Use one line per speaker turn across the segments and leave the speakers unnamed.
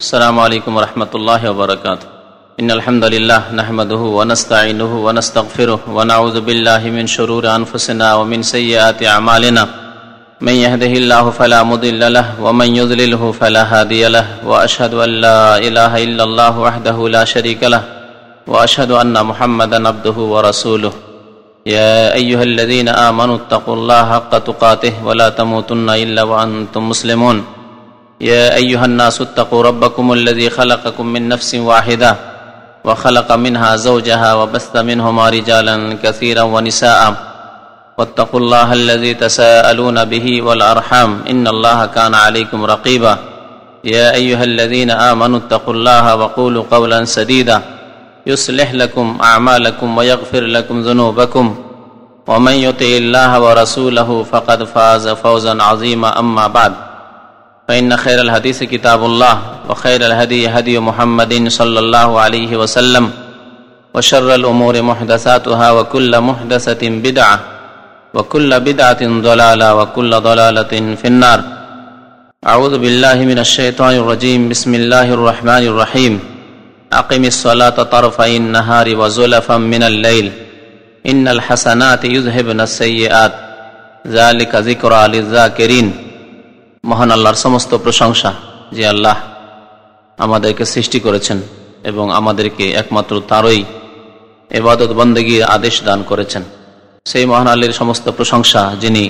السلام عليكم ورحمة الله وبركاته. إن الحمد لله نحمده ونستعينه ونستغفره ونعوذ بالله من شرور أنفسنا ومن سيئات أعمالنا من يهده الله فلا مضل له ومن يضلله فلا هادي له وأشهد أن لا إله إلا الله وحده لا شريك له وأشهد أن محمدا عبده ورسوله. يا أيها الذين آمنوا اتقوا الله حق تقاته ولا تموتن إلا وأنتم مسلمون. يا أيها الناس اتقوا ربكم الذي خلقكم من نفس واحدة وخلق منها زوجها وبث منهما رجالا كثيرا ونساء واتقوا الله الذي تساءلون به والأرحام إن الله كان عليكم رقيبا. يا أيها الذين آمنوا اتقوا الله وقولوا قولا سديدا يصلح لكم أعمالكم ويغفر لكم ذنوبكم ومن يطع الله ورسوله فقد فاز فوزا عظيما. أما بعد فإن خير الحديث كتاب الله وخير الهدي هدي محمد صلى الله عليه وسلم وشر الأمور محدثاتها وكل محدثة بدعة وكل بدعة ضلالة وكل ضلالة في النار. أعوذ بالله من الشيطان الرجيم. بسم الله الرحمن الرحيم. أقم الصلاة طرفي النهار وزلفا من الليل إن الحسنات يذهبن السيئات ذلك ذكرى للذاكرين. মহান আল্লাহর সমস্ত প্রশংসা, যে আল্লাহ আমাদেরকে সৃষ্টি করেছেন এবং আমাদেরকে একমাত্র তারই ইবাদত বন্দেগীর আদেশ দান করেছেন। সেই মহান আল্লাহর সমস্ত প্রশংসা যিনি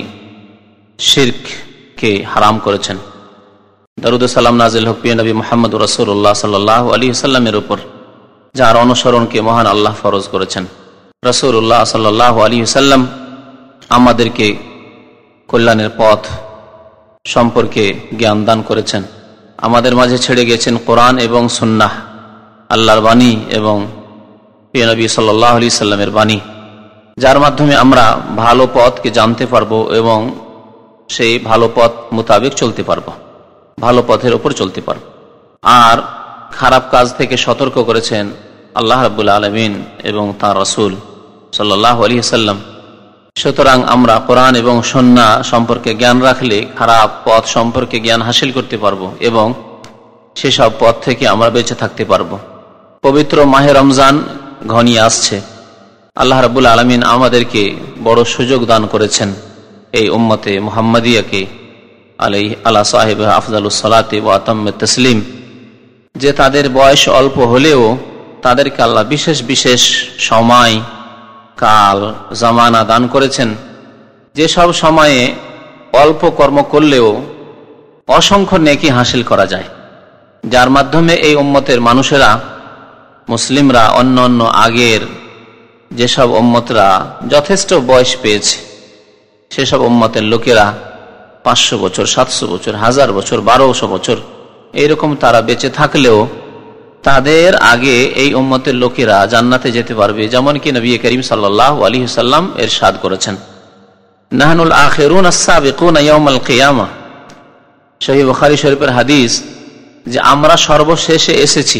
শিরককে হারাম করেছেন। দরুদ ও সালাম নাজিল হোক প্রিয় নবী মুহাম্মদ রাসূলুল্লাহ সাল্লাল্লাহু আলাইহি ওয়াসাল্লামের উপর, যার অনুসরণকে মহান আল্লাহ ফরজ করেছেন। রাসূলুল্লাহ সাল্লাল্লাহু আলাইহি ওয়াসাল্লাম আমাদেরকে কল্যাণের পথ সম্পর্কে জ্ঞান দান করেছেন। আমাদের মাঝে ছেড়ে গেছেন কোরআন এবং সুন্নাহ, আল্লাহর বাণী এবং প্রিয় নবী সাল্লাল্লাহু আলাইহি সাল্লামের বাণী, যার মাধ্যমে আমরা ভালো পথকে জানতে পারবো এবং সেই ভালো পথ মোতাবেক চলতে পারবো, ভালো পথের উপর চলতে পারবো। আর খারাপ কাজ থেকে সতর্ক করেছেন আল্লাহ রাব্বুল আলামিন এবং তাঁর রাসূল সাল্লাল্লাহু আলাইহি সাল্লাম। সুতরাং আমরা কোরআন এবং সুন্নাহ সম্পর্কে জ্ঞান রাখলে খারাপ পথ সম্পর্কে জ্ঞান হাসিল করতে পারবো এবং সেসব পথ থেকে আমরা বেঁচে থাকতে পারবো। পবিত্র মাহে রমজান ঘনিয়ে আসছে। আল্লাহ রাব্বুল আলামিন আমাদেরকে বড় সুযোগ দান করেছেন এই উম্মতে মুহাম্মাদিয়াকে আলা সাহিব আফজালুস সালাতি ওয়া আতাম্মুত তাসলিম, যে তাদের বয়স অল্প হলেও তাদেরকে আল্লাহ বিশেষ বিশেষ সময়, কাল, জামানা দান করেছেন, যেসব সময়ে অল্প কর্ম করলেও অসংখ্য নেকি হাসিল করা যায়, যার মাধ্যমে এই উম্মতের মানুষেরা, মুসলিমরা অন্য অন্য আগের যেসব উম্মতরা যথেষ্ট বয়স পেয়েছে সেসব উম্মতের লোকেরা 500 বছর, 700 বছর, 1000 বছর, 1200 বছর এইরকম তারা বেঁচে থাকলেও তাদের আগে এই উম্মতের লোকেরা জান্নাতে যেতে পারবে, যেমন কি নবী করিম সাল্লাল্লাহু আলাইহি ওয়াসাল্লাম ইরশাদ করেছেন, নাহনুল আখিরুন আস-সাবিকুন ইয়াউমাল কিয়ামা। সহিহ বুখারী শরীফের হাদিস, যে আমরা সর্বশেষে এসেছি,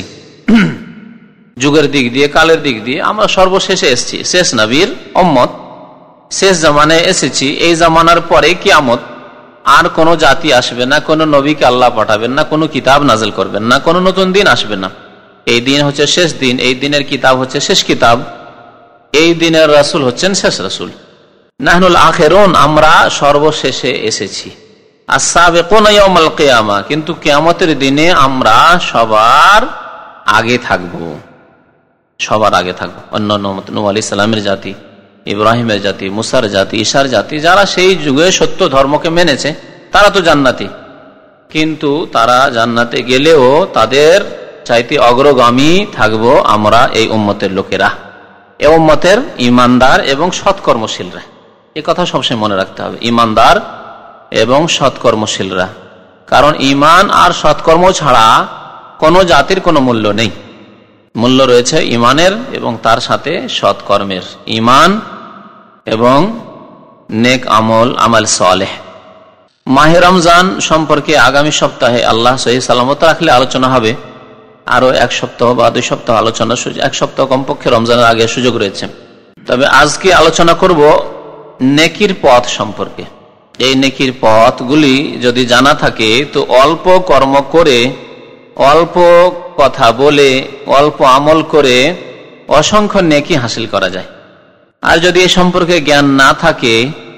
যুগের দিক দিয়ে, কালের দিক দিয়ে আমরা সর্বশেষে এসেছি, শেষ নবীর উম্মত, শেষ জামানায় এসেছি। এই জামানার পরে কিয়ামত, আর কোন জাতি আসবে না, কোন নবীকে আল্লাহ পাঠাবেন না, কোন কিতাব নাজিল করবেন না, কোন নতুন দিন আসবে না। এই দিন হচ্ছে শেষ দিন, এই দিনের কিতাব হচ্ছে শেষ কিতাব, এই দিনের রাসূল হচ্ছেন শেষ রাসূল। নাহনুল আখিরুন, আমরা সর্বশেষে এসেছি। আস-সাবিকুনা ইয়াউমাল কিয়ামা, কিন্তু কিয়ামতের দিনে আমরা সবার আগে থাকব, সবার আগে থাকব। অন্যান্য নূহ আলাইহিস সালামের জাতি, ইব্রাহিমের জাতি, মুসার জাতি, ঈসার জাতি, যারা সেই যুগে সত্য ধর্মকে মেনেছে, তারা তো জান্নাতি, কিন্তু তারা জান্নাতে গেলেও তাদের চাইতে অগ্রগামী থাকবো আমরা এই উম্মতের লোকেরা, এই উম্মতের ইমানদার এবং সৎকর্মশীলরা। এ কথা সবসময় মনে রাখতে হবে, ইমানদার এবং সৎকর্মশীলরা। কারণ ইমান আর সৎকর্ম ছাড়া কোনো জাতির কোনো মূল্য নেই। মূল্য রয়েছে ইমানের এবং তার সাথে সৎকর্মের, ইমান এবং নেক আমল, আমাল সালেহ। মাহে রমজান সম্পর্কে আগামী সপ্তাহে আল্লাহ সহি সালামত রাখলে আলোচনা হবে। আরো 1 সপ্তাহ বা 2 সপ্তাহ আলোচনা, 1 সপ্তাহ কমপক্ষে রমজানের আগে সুযোগ রয়েছে। তবে আজকে আলোচনা করব নেকির পথ সম্পর্কে। এই নেকির পথগুলি যদি জানা থাকে তো অল্প কর্ম করে অল্প কথা বলে অল্প আমল করে অসংখ্য নেকি হাসিল করা যায়। আর যদি এ সম্পর্কে জ্ঞান না থাকে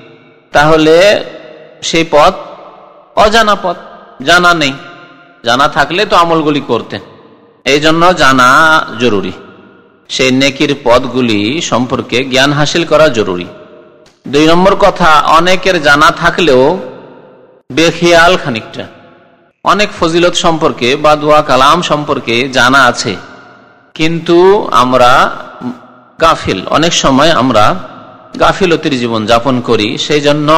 তাহলে সেই পথ অজানা পথ, জানা নেই। জানা থাকলে তো আমলগুলি করতেন, এই জন্য জানা জরুরি। সেই নেকির পথগুলি সম্পর্কে জ্ঞান হাসিল করা জরুরি। 2 নম্বর কথা, অনেকের জানা থাকলেও বেখেয়াল খানিকটা। অনেক ফজিলত সম্পর্কে বা দোয়া কালাম সম্পর্কে জানা আছে, কিন্তু আমরা গাফিল। অনেক সময় আমরা গাফিলতির জীবন যাপন করি, সেই জন্য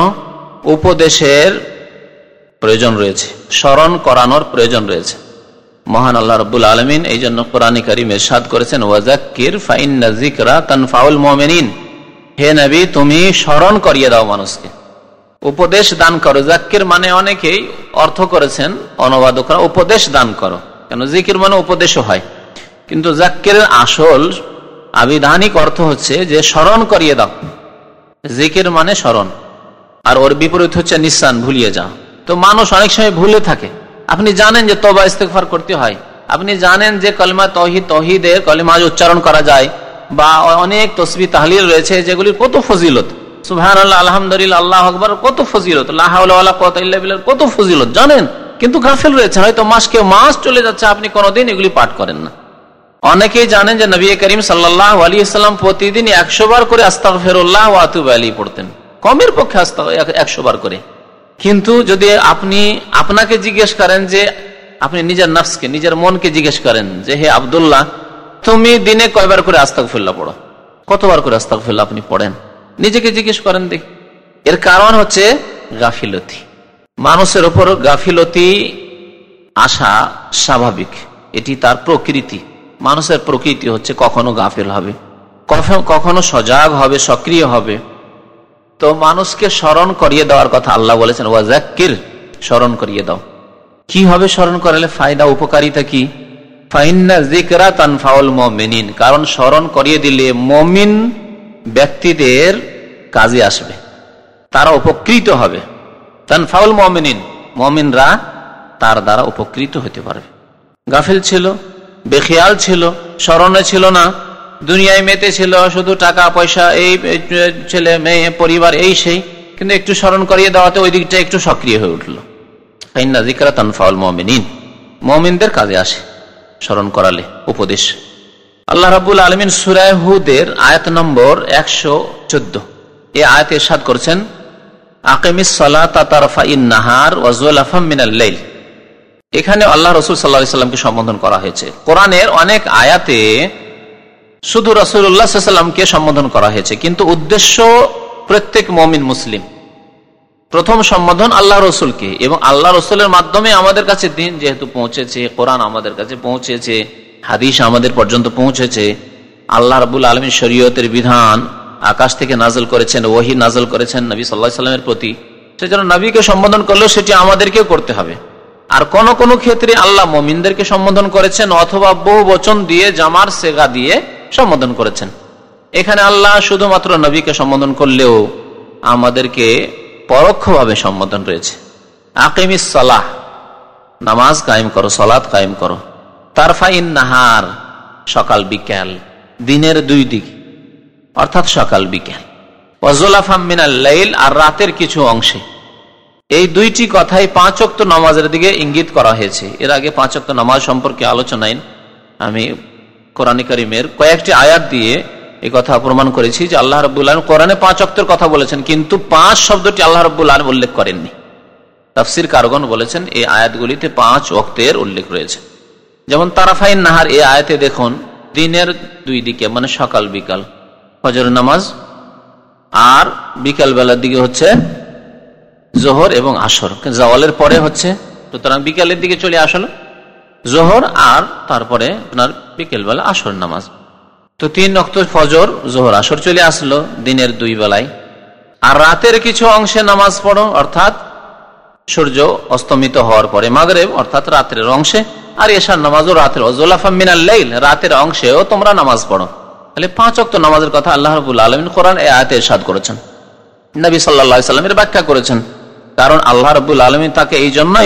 উপদেশের প্রয়োজন রয়েছে, স্মরণ করানোর প্রয়োজন রয়েছে। মহান আল্লাহ রাব্বুল আলামিন এই জন্য কোরআনে কারীমে ইরশাদ করেছেন, ওয়াযাক্কির ফাইন্না যিকরা তানফাউল মুমিনিন। হে নবী, তুমি স্মরণ করিয়ে দাও মানুষকে, উপদেশ দান করো। যাক্কির মানে অনেকেই অর্থ করেছেন অনুবাদকরা উপদেশ দান করো, কেন জিকির মানে উপদেশও হয়, কিন্তু যাক্কিরের আসল আবিধানিক অর্থ হচ্ছে যে স্মরণ করিয়ে দাও। জিকির মানে স্মরণ, আর ওর বিপরীত হচ্ছে নিঃসান, ভুলিয়ে যাও। তো মানুষ অনেক সময় ভুলে থাকে। আপনি জানেন যে তওবা ইস্তেগফার করতে হয়, আপনি জানেন যে কলমা তৌহিদের কলিমা উচ্চারণ করা যায়, বা অনেক তাসবিহ তাহলিল রয়েছে যেগুলির কত ফজিলত, সুবহানাল্লাহ, আলহামদুলিল্লাহ, আল্লাহু আকবার, কত ফজিলত, লা হাওলা ওয়ালা কুওয়াতা ইল্লা বিল্লাহ, কত ফজিলত জানেন, কিন্তু গাফিল রয়েছেন। হয়তো মাস চলে যাচ্ছে, আপনি কোনোদিন এগুলি পাঠ করেন না। অনেকেই জানেন যে নবী করিম সাল্লাল্লাহু আলাইহি ওয়াসাল্লাম প্রতিদিন 100 বার করে আস্তাগফিরুল্লাহ ওয়া আতুবু ইলাইহি পড়তেন, কমের পক্ষে 100 বার করে। কিন্তু যদি আপনি আপনাকে জিজ্ঞেস করেন, যে আপনি নিজের নফসকে, নিজের মনকে জিজ্ঞেস করেন যে হে আব্দুল্লাহ, তুমি দিনে কয়বার করে আস্তাগফিরুল্লাহ পড়ো, কতবার করে আস্তাগফিরুল্লাহ আপনি পড়েন, নিজেকে জিজ্ঞেস করেন দেখি। এর কারণ হচ্ছে গাফিলতি। মানুষের উপর গাফিলতি আসা স্বাভাবিক, এটি তার প্রকৃতি। মানুষের প্রকৃতি হচ্ছে কখনো গাফিল হবে, কখনো সজাগ হবে, সক্রিয় হবে। তো মানুষকে স্মরণ করিয়ে দেওয়ার কথা আল্লাহ বলেছেন, ওয়াযাক্কির, স্মরণ করিয়ে দাও। কি হবে স্মরণ করালে, ফায়দা, উপকারিতা কি? ফাইন্না যিকরা তানফাউল মুমিনিন, কারণ স্মরণ করিয়ে দিলে মুমিন ব্যক্তিদের কাজে আসবে, তারা উপকৃত হবে। তানফাউল মুমিনিন, মুমিনরা তার দ্বারা উপকৃত হতে পারবে। গাফিল ছিল, বেখেয়াল ছিল, স্মরণে ছিল না, দুনিয়ায় মেতে ছিল, শুধু টাকা পয়সা, এই ছেলে মেয়ে পরিবার, এই সেই, কিন্তু একটু স্মরণ করিয়ে দেওয়াতে ওই দিকটা একটু সক্রিয় হয়ে উঠল। ফাইন্না যিকরা তানফাউল মুমিনিন, মুমিনদের কাজে আসে স্মরণ করালে, উপদেশ। আল্লাহ রাব্বুল আলামিন সূরা হুদের আয়াত নম্বর 114 এই আয়াতে ইরশাদ করেছেন, আকিমিস সালাতা তারফাইন নাহার ওয়া যুলাফাম মিনাল লাইল। এখানে আল্লাহ রাসূল সাল্লাল্লাহু আলাইহি সাল্লামকে সম্বোধন করা হয়েছে। কোরআনের অনেক আয়াতে শুধু রাসূলুল্লাহ সাল্লাল্লাহু আলাইহি সাল্লামকে সম্বোধন করা হয়েছে, কিন্তু উদ্দেশ্য প্রত্যেক মুমিন মুসলিম। প্রথম সম্বোধন আল্লাহ রসুলকে, এবং আল্লাহ রসুলের মাধ্যমে আমাদের কাছে দিন যেহেতু পৌঁছেছে, কোরআন আমাদের কাছে পৌঁছেছে, হাদিস আমাদের পর্যন্ত পৌঁছেছে, আল্লাহ রাব্বুল আলামিন শরীয়তের বিধান আকাশ থেকে নাযিল করেছেন, ওহী নাযিল করেছেন নবী সাল্লাল্লাহু আলাইহি সাল্লামের প্রতি। সেজন্য নবীকে সম্বোধন করলেও সেটি আমাদেরকেও করতে হবে। আর কোন কোন ক্ষেত্রে আল্লাহ মুমিনদেরকে সম্বোধন করেছেন, অথবা বহু বচন দিয়ে, জামার সেগা দিয়ে সম্বোধন করেছেন। এখানে আল্লাহ শুধুমাত্র নবীকে সম্বোধন করলেও আমাদেরকে পরোক্ষভাবে সম্বোধন রয়েছে। আকিমিস সালাহ, নামাজ কায়েম করো, সালাত কায়েম করো। তারফাইন নাহার, সকাল বিকাল, দিনের 2 দিক, অর্থাৎ সকাল বিকাল। ওয়া যুলাফাম মিনাল লাইল, আর রাতের কিছু অংশে। এই 2টি কথাই 5 ওয়াক্ত নামাজের দিকে ইঙ্গিত করা হয়েছে। এর আগে 5 ওয়াক্ত নামাজ সম্পর্কে আলোচনায় আমি কোরআন কারীমের কয়েকটি আয়াত দিয়ে এই কথা প্রমাণ করেছি যে আল্লাহ রাব্বুল আলামিন কোরআনে 5 ওয়াক্তের কথা বলেছেন, কিন্তু 5 শব্দটি আল্লাহ রাব্বুল আলামিন উল্লেখ করেননি। তাফসীর কারগণ বলেছেন এই আয়াতগুলিতে 5 ওয়াক্তের উল্লেখ রয়েছে। যেমন তারাফাইন নাহার, এই আয়াতে দেখুন দিনের 2 দিকে, মানে সকাল বিকাল, ফজর নামাজ, আর বিকাল বেলার দিকে হচ্ছে জোহর এবং আসর, জাওয়ালের পরে হচ্ছে, সুতরাং বিকালের দিকে চলে আসলো জোহর, আর তারপরে আপনার বিকেল বেলা আসর নামাজ। তো 3 ওয়াক্ত ফজর, জোহর, আসর চলে আসলো দিনের 2 বেলায়। আর রাতের কিছু অংশে নামাজ পড়ো, অর্থাৎ সূর্য অস্তমিত হওয়ার পরে মাগরিব, অর্থাৎ রাতের অংশে, আর এশার নামাজও রাতের, যুলাফাম মিনাল লাইল, রাতের অংশেও তোমরা নামাজ পড়ো। তাহলে 5 ওয়াক্ত নামাজের কথা আল্লাহ রাব্বুল আলামিন কোরআন এই আয়াতে ইরশাদ করেছেন, নবী সাল্লাল্লাহু আলাইহি সাল্লামের ব্যাখ্যা করেছেন। কারণ আল্লাহ রাব্বুল আলামিন তাকে এই জন্যই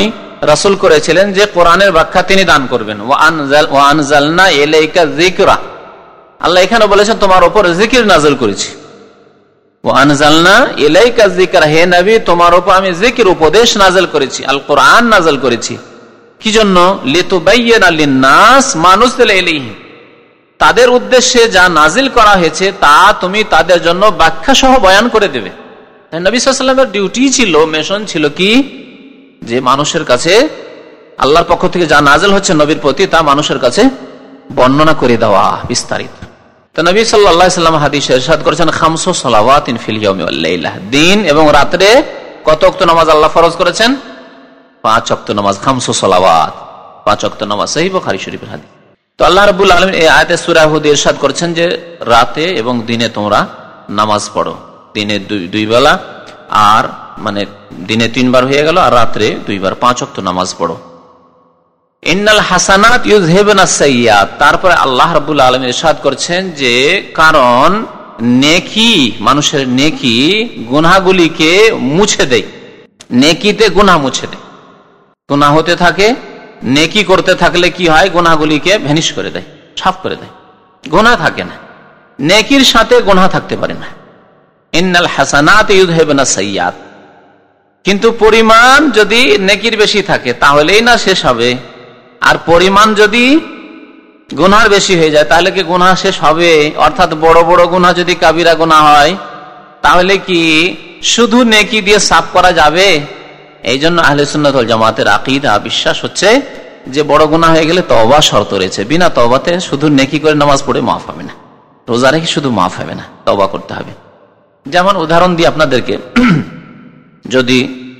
রাসূল করেছিলেন যে কোরআনের ব্যাখ্যা তিনি দান করবেন। ওয়া আনজালনা ইলাইকা যিকরা, আল্লাহ এখানে বলেছেন তোমার উপর জিকির নাযিল করেছি। ওয়া আনজালনা ইলাইকা যিকরা, হে নবী তোমার উপর আমি জিকির উপদেশ নাযিল করেছি, আল কোরআন নাযিল করেছি। কি জন্য? লিতুবাইয়িনা লিন-নাস মা নুজিলা ইলাইহিম, তাদের উদ্দেশ্যে যা নাজিল করা হয়েছে তা তুমি তাদের জন্য ব্যাখ্যা সহ বয়ান করে দেবে। নবী সাল্লাল্লাহু আলাইহি ওয়াসাল্লামের ডিউটি ছিল, মিশন ছিল কি, যে মানুষের কাছে আল্লাহর পক্ষ থেকে যা নাজিল হচ্ছে নবীর প্রতি তা মানুষের কাছে বর্ণনা করে দেওয়া বিস্তারিত। তো নবী সাল্লাল্লাহু আলাইহি ওয়াসাল্লাম হাদিসে ইরশাদ করেছেন, খামসু সালাওয়াতিন ফিল ইয়াউমি ওয়াল লাইলা, দিন এবং রাতে কত ওয়াক্ত নামাজ আল্লাহ ফরজ করেছেন? 5 ওয়াক্ত নামাজ, খামসু সালাওয়াত, 5 ওয়াক্ত নামাজ, সহিহ বুখারী শরীফের হাদিস। তো আল্লাহ রাব্বুল আলামিন এই আয়াতে সূরা হুদ ইরশাদ করেছেন যে রাতে এবং দিনে তোমরা নামাজ পড়ো, দিনে দুই বেলা, আর মানে দিনে 3 বার হয়ে গেল, আর রাতে 2 বার, 5 ওয়াক্ত নামাজ পড়ো। ইন্নাল হাসানাত ইউযহিবুনাস সাইয়্যাত, তারপরে আল্লাহ রাব্বুল আলামিন ইরশাদ করেছেন যে কারণ নেকি, মানুষের নেকি গুনাহগুলিকে মুছে দেয়, নেকিতে গুনাহ মুছে দেয়। গুনাহ হতে থাকে, নেকি করতে থাকলে কি হয়? গুনাহগুলিকে ভ্যানিশ করে দেয়, সাফ করে দেয়, গুনাহ থাকে না। নেকির সাথে গুনাহ থাকতে পারে না। ইন্নাল হাসানাত ইউযহিবুনাস সাইয়্যাত, কিন্তু পরিমাণ যদি নেকির বেশি থাকে তাহলেই না শেষ হবে, আর পরিমাণ যদি গুনার বেশি হয়ে যায় তাহলে কি গুনাহ শেষ হবে? অর্থাৎ বড় বড় গুনাহ যদি কাবিরা গুনাহ হয় তাহলে কি শুধু নেকি দিয়ে সাফ করা যাবে? এই জন্য আহলে সুন্নাত ওয়াল জামাতের আকীদা, বিশ্বাস হচ্ছে যে বড় গুনাহ হয়ে গেলে তওবা শর্ত রয়েছে, বিনা তওবাতে শুধু নেকি করে নামাজ পড়ে মাফ হবে না, রোজা রেখে শুধু মাফ হবে না, তওবা করতে হবে। যেমন উদাহরণ দিই আপনাদেরকে, যদি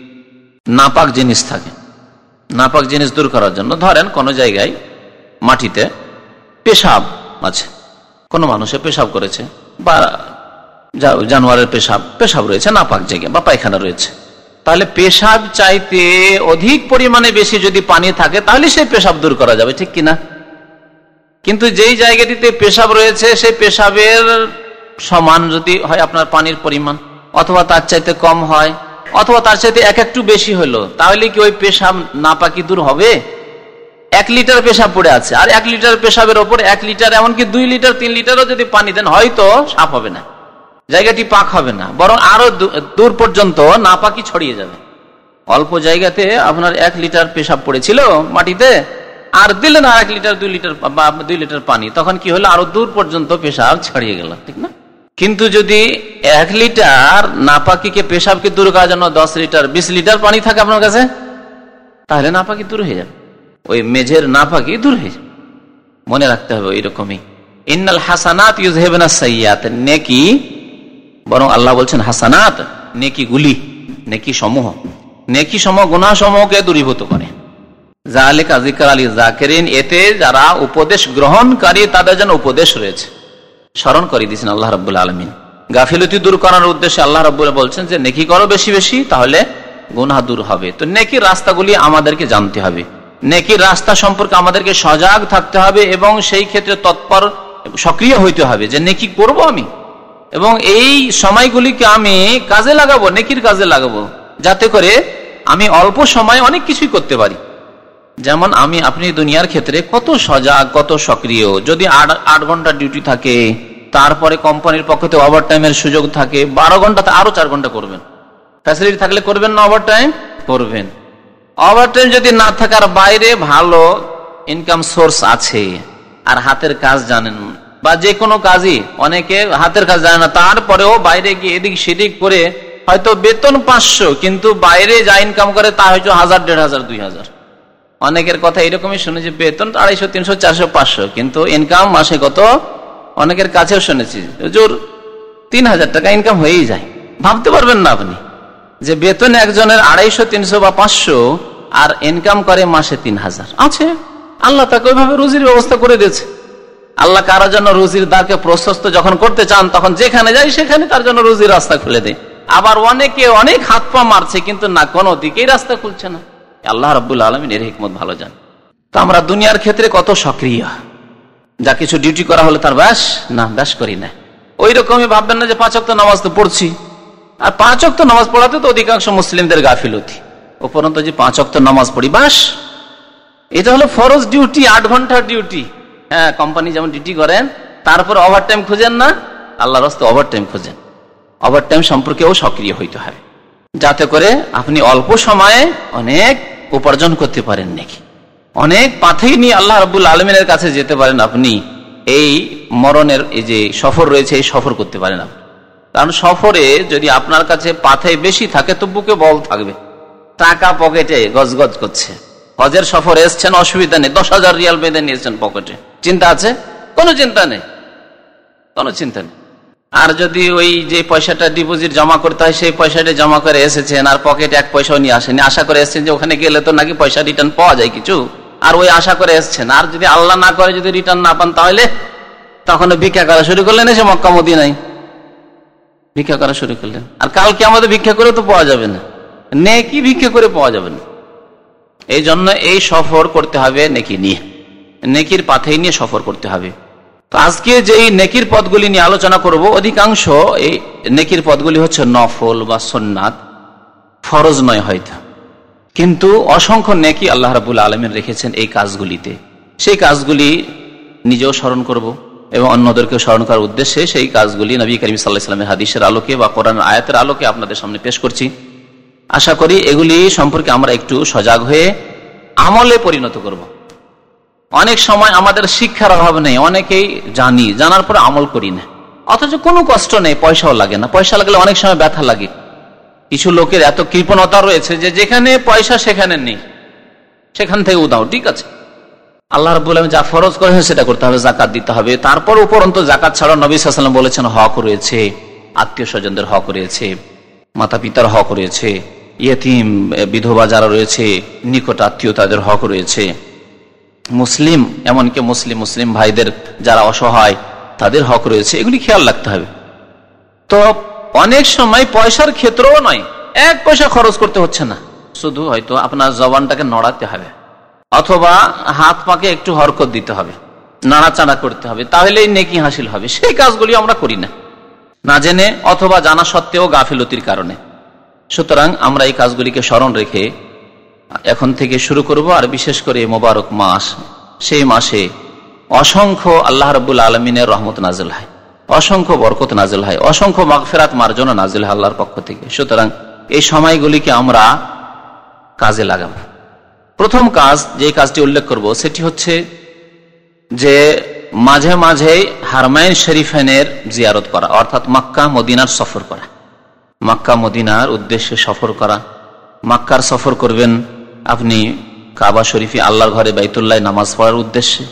নাপাক জিনিস থাকে, নাপাক জিনিস দূর করার জন্য ধরেন কোন জায়গায় মাটিতে পেশাব আছে, কোন মানুষে পেশাব করেছে বা জানোয়ারের পেশাব রয়েছে নাপাক জায়গায়, বা পায়খানা রয়েছে, তাহলে পেশাব চাইতে অধিক পরিমাণে বেশি যদি পানি থাকে তাহলে সেই পেশাব দূর করা যাবে, ঠিক কিনা? কিন্তু যেই জায়গাটিতে পেশাব রয়েছে সেই পেশাবের সমান যদি হয় আপনার পানির পরিমাণ, অথবা তার চাইতে কম হয়, অথবা তার চাইতে একটু বেশি হলো, তাহলে কি ওই পেশাব নাপাকি দূর হবে? 1 লিটার পেশাব পড়ে আছে, আর 1 লিটার পেশাবের ওপর 1 লিটার, এমনকি 2 লিটার 3 লিটারও যদি পানি দেন হয়তো সাফ হবে না, জায়গাটি পাক হবে না, বরং আরো দূর পর্যন্ত নাপাকি ছড়িয়ে যাবে। অল্প জায়গাতে আপনার 1 লিটার পেশাব পড়েছিল মাটিতে, আর দিলেন আর 1 লিটার 2 লিটার বা 2 লিটার পানি, তখন কি হলো? আরো দূর পর্যন্ত পেশাব ছড়িয়ে গেল, ঠিক না? কিন্তু যদি 1 লিটার নাপাকিকে, পেশাবকে দূর করার জন্য 10 লিটার 20 লিটার পানি থাকে আপনার কাছে, তাহলে নাপাকি দূর হয়ে যাবে, ওই মেঝের নাপাকি দূর হয়ে যাবে। মনে রাখতে হবে এরকমই। ইন্নাল হাসানাত ইউযহিবুনাস সাইয়্যাত, নেকি, বরং আল্লাহ বলছেন হাসানাত, নেকি গুলি, নেকি সমূহ, নেকি সমূহ গুনাহ সমূহকে দূরীভূত করে। যালিকা যিকরা লিয-যাকিরিন, এতে যারা উপদেশ গ্রহণকারী তাদের জন্য উপদেশ রয়েছে। স্মরণ করে দিয়েছেন আল্লাহ রাব্বুল আলামিন, গাফিলতি দূর করার উদ্দেশ্যে আল্লাহ রাব্বুল বলছেন যে নেকি করো বেশি বেশি, তাহলে গুনাহ দূর হবে। তো নেকির রাস্তাগুলি আমাদেরকে জানতে হবে, নেকির রাস্তা সম্পর্কে আমাদেরকে সজাগ থাকতে হবে, এবং সেই ক্ষেত্রে তৎপর সক্রিয় হইতে হবে যে নেকি করব আমি, এবং এই সময়গুলিকে আমি কাজে লাগাবো, নেকির কাজে লাগাবো, যাতে করে আমি অল্প সময়ে অনেক কিছুই করতে পারি। যেমন আপনি দুনিয়ার ক্ষেত্রে কত সজাগ, কত সক্রিয়। যদি 8 ঘন্টা ডিউটি থাকে, তারপরে কোম্পানির পক্ষ থেকে ওভারটাইমের সুযোগ থাকে, 12 ঘন্টাতে আরো 4 ঘন্টা করবেন, ফ্যাসিলিটি থাকলে করবেন না? ওভারটাইম করবেন। ওভারটাইম যদি না থাকার বাইরে ভালো ইনকাম সোর্স আছে, আর হাতের কাজ জানেন, বা যে কোনো কাজই, অনেকে হাতের কাজ জানে না, তারপরেও বাইরে গিয়ে এদিক সেদিক করে হয়তো বেতন 500, কিন্তু বাইরে যা ইনকাম করে তা হয়তো 1000, 1500, 2000। অনেকের কথা এরকমই শুনে যে বেতন 250, 300, 400, 500, কিন্তু ইনকাম মাসে কত? অনেকের কাছেও শুনেছি হুজুর 3000 টাকা ইনকাম হয়েই যায়। ভাবতে পারবেন না আপনি যে বেতন একজনের 250, 300 বা 500, আর ইনকাম করে মাসে 3000 আছে। আল্লাহ তাকে ওইভাবে রুজির ব্যবস্থা করে দিয়েছে। আল্লাহ কারোর জন্য রুজির দ্বারকে প্রশস্ত যখন করতে চান, তখন যেখানে যায় সেখানে তার জন্য রুজির রাস্তা খুলে দেয়। আবার অনেকে অনেক হাত পা মারছে, কিন্তু না কোনো দিকেই রাস্তা খুলছে না। আল্লাহ রাব্বুল আলামিন এর হিকমত ভালো জান। তো আমরা দুনিয়ার ক্ষেত্রে কত সক্রিয়, যা কিছু ডিউটি করা হলে তার ব্যাস করি না। ওই রকমই ভাববেন না যে 5 ওয়াক্ত নামাজ তো পড়ছি, আর 5 ওয়াক্ত নামাজ পড়াতে তো অধিকাংশ মুসলিমদের গাফিলতি। উপরন্ত যে 5 ওয়াক্ত নামাজ পড়ি, বাস এটা হলো ফরজ ডিউটি, 8 ঘন্টার ডিউটি। হ্যাঁ, কোম্পানি যেমন ডিউটি করেন, তারপর ওভারটাইম খুঁজেন না, আল্লাহর রাস্তায় ওভারটাইম খুঁজেন। ওভারটাইম সম্পর্কেও সক্রিয় হইতে হবে, যাতে করে আপনি অল্প সময়ে অনেক উপার্জন করতে পারেন, নাকি অনেক পাথেই নিয়ে আল্লাহ রাব্বুল আলামিনের কাছে যেতে পারেন। আপনি এই মরণের এই যে সফর রয়েছে, এই সফর করতে পারেন আপনি। কারণ সফরে যদি আপনার কাছে পাথেই বেশি থাকে তো বুকে বল থাকবে, টাকা পকেটে গজগজ করছে। হজের সফরে এসছেন, অসুবিধা নেই, 10,000 রিয়াল বেঁধে নিয়েছেন পকেটে, চিন্তা আছে? কোনো চিন্তা নেই, কোনো চিন্তা নেই। আর যদি ওই যে পয়সাটা ডিপোজিট জমা করতে হয়, সেই পয়সাটা জমা করে এসেছেন আর পকেটে 1 পয়সাও নিয়ে আসেনি, আশা করে এসেছেন যে ওখানে গেলে তো নাকি পয়সা রিটার্ন পাওয়া যায় কিছু, আর ওই আশা করে এসছেন। আর যদি আল্লাহ না করে যদি রিটার্ন না পান, তাহলে তখন ভিক্ষা করা শুরু করলেন, এসে মক্কা মদিনায় ভিক্ষা করা শুরু করলেন। আর কালকে আমাদের ভিক্ষা করে তো পাওয়া যাবে না, নেকি ভিক্ষা করে পাওয়া যাবে না। এই জন্য এই সফর করতে হবে নেকি নিয়ে, নেকির পাথেই নিয়ে সফর করতে হবে। তো আজকে যেই নেকির পথগুলি নিয়ে আলোচনা করব, অধিকাংশ এই নেকির পথগুলি হচ্ছে নফল বা সুন্নাত, ফরজ নয় হয়তো, কিন্তু অসংখ্য নেকি আল্লাহ রাব্বুল আলামিন রেখেছেন এই কাজগুলিতে। সেই কাজগুলি নিজেও স্মরণ করব এবং অন্যদেরকেও স্মরণ করার উদ্দেশ্যে সেই কাজগুলি নবী করিম সাল্লাল্লাহু আলাইহি ওয়াসাল্লামের হাদিসের আলোকে বা কোরআনের আয়াতের আলোকে আপনাদের সামনে পেশ করছি। আশা করি এগুলি সম্পর্কে আমরা একটু সজাগ হয়ে আমলে পরিণত করব। অনেক সময় আমাদের শিক্ষার অভাব নেই, অনেকেই জানি, জানার পর আমল করি না, অথচ কোনো কষ্ট নেই, পয়সাও লাগে না। পয়সা লাগলে অনেক সময় ব্যথা লাগে। কিছু লোকের এত কৃপণতা রয়েছে যে যেখানে পয়সা সেখানে নেই, সেখান থেকে উদাও, ঠিক আছে, আল্লাহ রাব্বুল আলামিন যা ফরজ করেছেন সেটা করতে হবে, জাকাত দিতে হবে। তারপর উপরন্ত জাকাত ছাড়া নবী সাল্লাল্লাহু আলাইহি ওয়াসাল্লাম বলেছেন হক রয়েছে, আত্মীয় স্বজনদের হক রয়েছে, মাতা পিতার হক রয়েছে, ইয়েতিম বিধবা যারা রয়েছে, নিকট আত্মীয় তাদের হক রয়েছে, মুসলিম এমনকি মুসলিম ভাইদের যারা অসহায় তাদের হক রয়েছে। এগুলি খেয়াল রাখতে হবে। তো অনেক সময় পয়সার ক্ষেত্রেও নয়, 1 পয়সা খরচ করতে হচ্ছে না, শুধু হয়তো আপনার জবানটাকে নড়াতে হবে অথবা হাত পাকে একটু হরকত দিতে হবে, নাড়াচাড়া করতে হবে, তাহলেই নেকি হাসিল হবে। সেই কাজগুলি আমরা করি না, না জেনে অথবা জানা সত্ত্বেও গাফিলতির কারণে। সুতরাং আমরা এই কাজগুলিকে স্মরণ রেখে এখন থেকে শুরু করব। আর বিশেষ করে মোবারক মাস, সেই মাসে অসংখ্য আল্লাহ রাব্বুল আলামিনের রহমত নাজিল হয়, অসংখ্য বরকত নাজিল হয়, অসংখ্য মাগফিরাত মার্জনা নাজিল হয় আল্লাহর পক্ষ থেকে। সুতরাং এই সময়গুলিকে আমরা কাজে লাগাবো। প্রথম কাজ, যে কাজটি উল্লেখ করব, সেটি হচ্ছে যে মাঝে মাঝে হারমাইন শরীফের জিয়ারত করা, অর্থাৎ মক্কা মদিনার সফর করা, মক্কা মদিনার উদ্দেশ্যে সফর করা। মক্কার সফর করবেন আপনি কাবা শরীফে আল্লাহর ঘরে বাইতুল্লাহ নামাজ পড়ার উদ্দেশ্যে,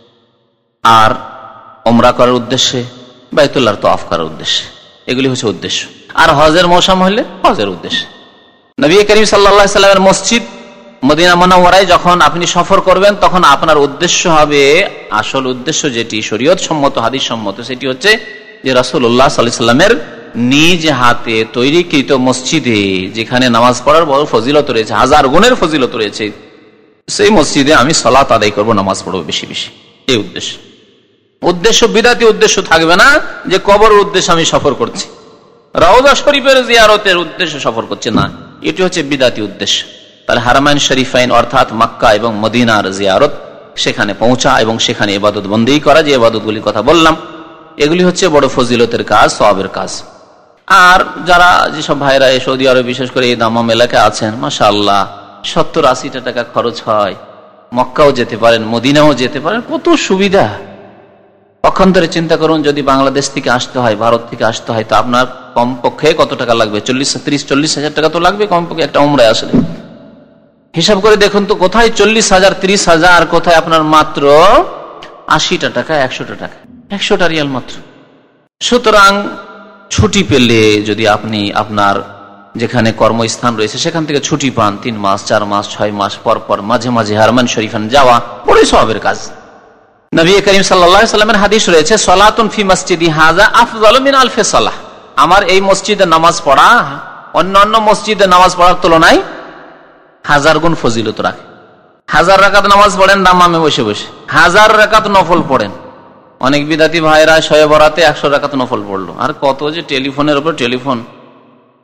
আর ওমরা করার উদ্দেশ্যে, বাইতুল্লাহর তওয়াফ করার উদ্দেশ্যে, এগুলি হচ্ছে উদ্দেশ্য। আর হজের মৌসুম হলে হজের উদ্দেশ্যে। নবী করিম সাল্লাল্লাহু আলাইহি সাল্লামের মসজিদ মদিনা মুনাওয়ারায় যখন আপনি সফর করবেন, তখন আপনার উদ্দেশ্য হবে, আসল উদ্দেশ্য যেটি শরীয়ত সম্মত হাদিস সম্মত, সেটি হচ্ছে যে রাসূলুল্লাহ সাল্লাল্লাহু আলাইহি সাল্লামের নিজ হাতে তৈরিকৃত মসজিদে, যেখানে নামাজ পড়ার বড় ফজিলত রয়েছে, 1000 গুণের ফজিলত রয়েছে, সেই মসজিদে আমি সালাত আদায় করব, নামাজ পড়বো বেশি বেশি। এই উদ্দেশ্য বিদাতি উদ্দেশ্য থাকবে না যে কবরের উদ্দেশ্যে আমি সফর করছি, রওজা শরীফের জিয়ারতের উদ্দেশ্যে সফর করছে না, এটি হচ্ছে বিদাতি উদ্দেশ্য। তাহলে হারমাইন শরীফাইন অর্থাৎ মক্কা এবং মদিনার জিয়ারত, সেখানে পৌঁছা এবং সেখানে ইবাদত বন্দেগী করা, যে ইবাদতগুলির কথা বললাম, এগুলি হচ্ছে বড় ফজিলতের কাজ, সওয়াবের কাজ। আর যারা যেসব ভাইরা সৌদি আরব বিশেষ করে এই দামাম এলাকায় আছেন, মাশাআল্লাহ 70-80 টাকা খরচ হয়, মক্কাও যেতে পারেন, মদিনাও যেতে পারেন, কত সুবিধা। পক্ষান্তরে চিন্তা করুন, যদি বাংলাদেশ থেকে আসতে হয়, ভারত থেকে আসতে হয়, তো আপনার কমপক্ষে কত টাকা লাগবে? 30-40 হাজার টাকা তো লাগবে কমপক্ষে একটা উমরায় আসলে। হিসাব করে দেখুন তো, কোথায় 40,000 30,000, কোথায় আপনার মাত্র 80 টাকা 100 টাকা, 100 রিয়াল মাত্র। সুতরাং ছুটি পেলে যদি আপনি আপনার যেখানে কর্মস্থান রয়েছে সেখান থেকে ছুটি পান, 3 মাস 4 মাস 6 মাস পর পর মাঝে মাঝে হারমাইন শরীফান যাওয়া বড়ই সওয়াবের কাজ। নবী করিম সাল্লাল্লাহু আলাইহি সাল্লামের হাদিস রয়েছে, সালাতুন ফি মসজিদি হাযা আফযালু মিন আলফি সালাহ, আমার এই মসজিদে নামাজ পড়া অন্যান্য মসজিদে নামাজ পড়ার তুলনায় 1000 গুণ ফজিলত রাখে। 1000 রাকাত নামাজ পড়েন দামামে বসে বসে, 1000 রাকাত নফল পড়েন। অনেক বিদাতি ভাইরা শয়ে বরাতে 100 রাকাত নফল পড়লো, আর কত যে টেলিফোনের উপর টেলিফোন,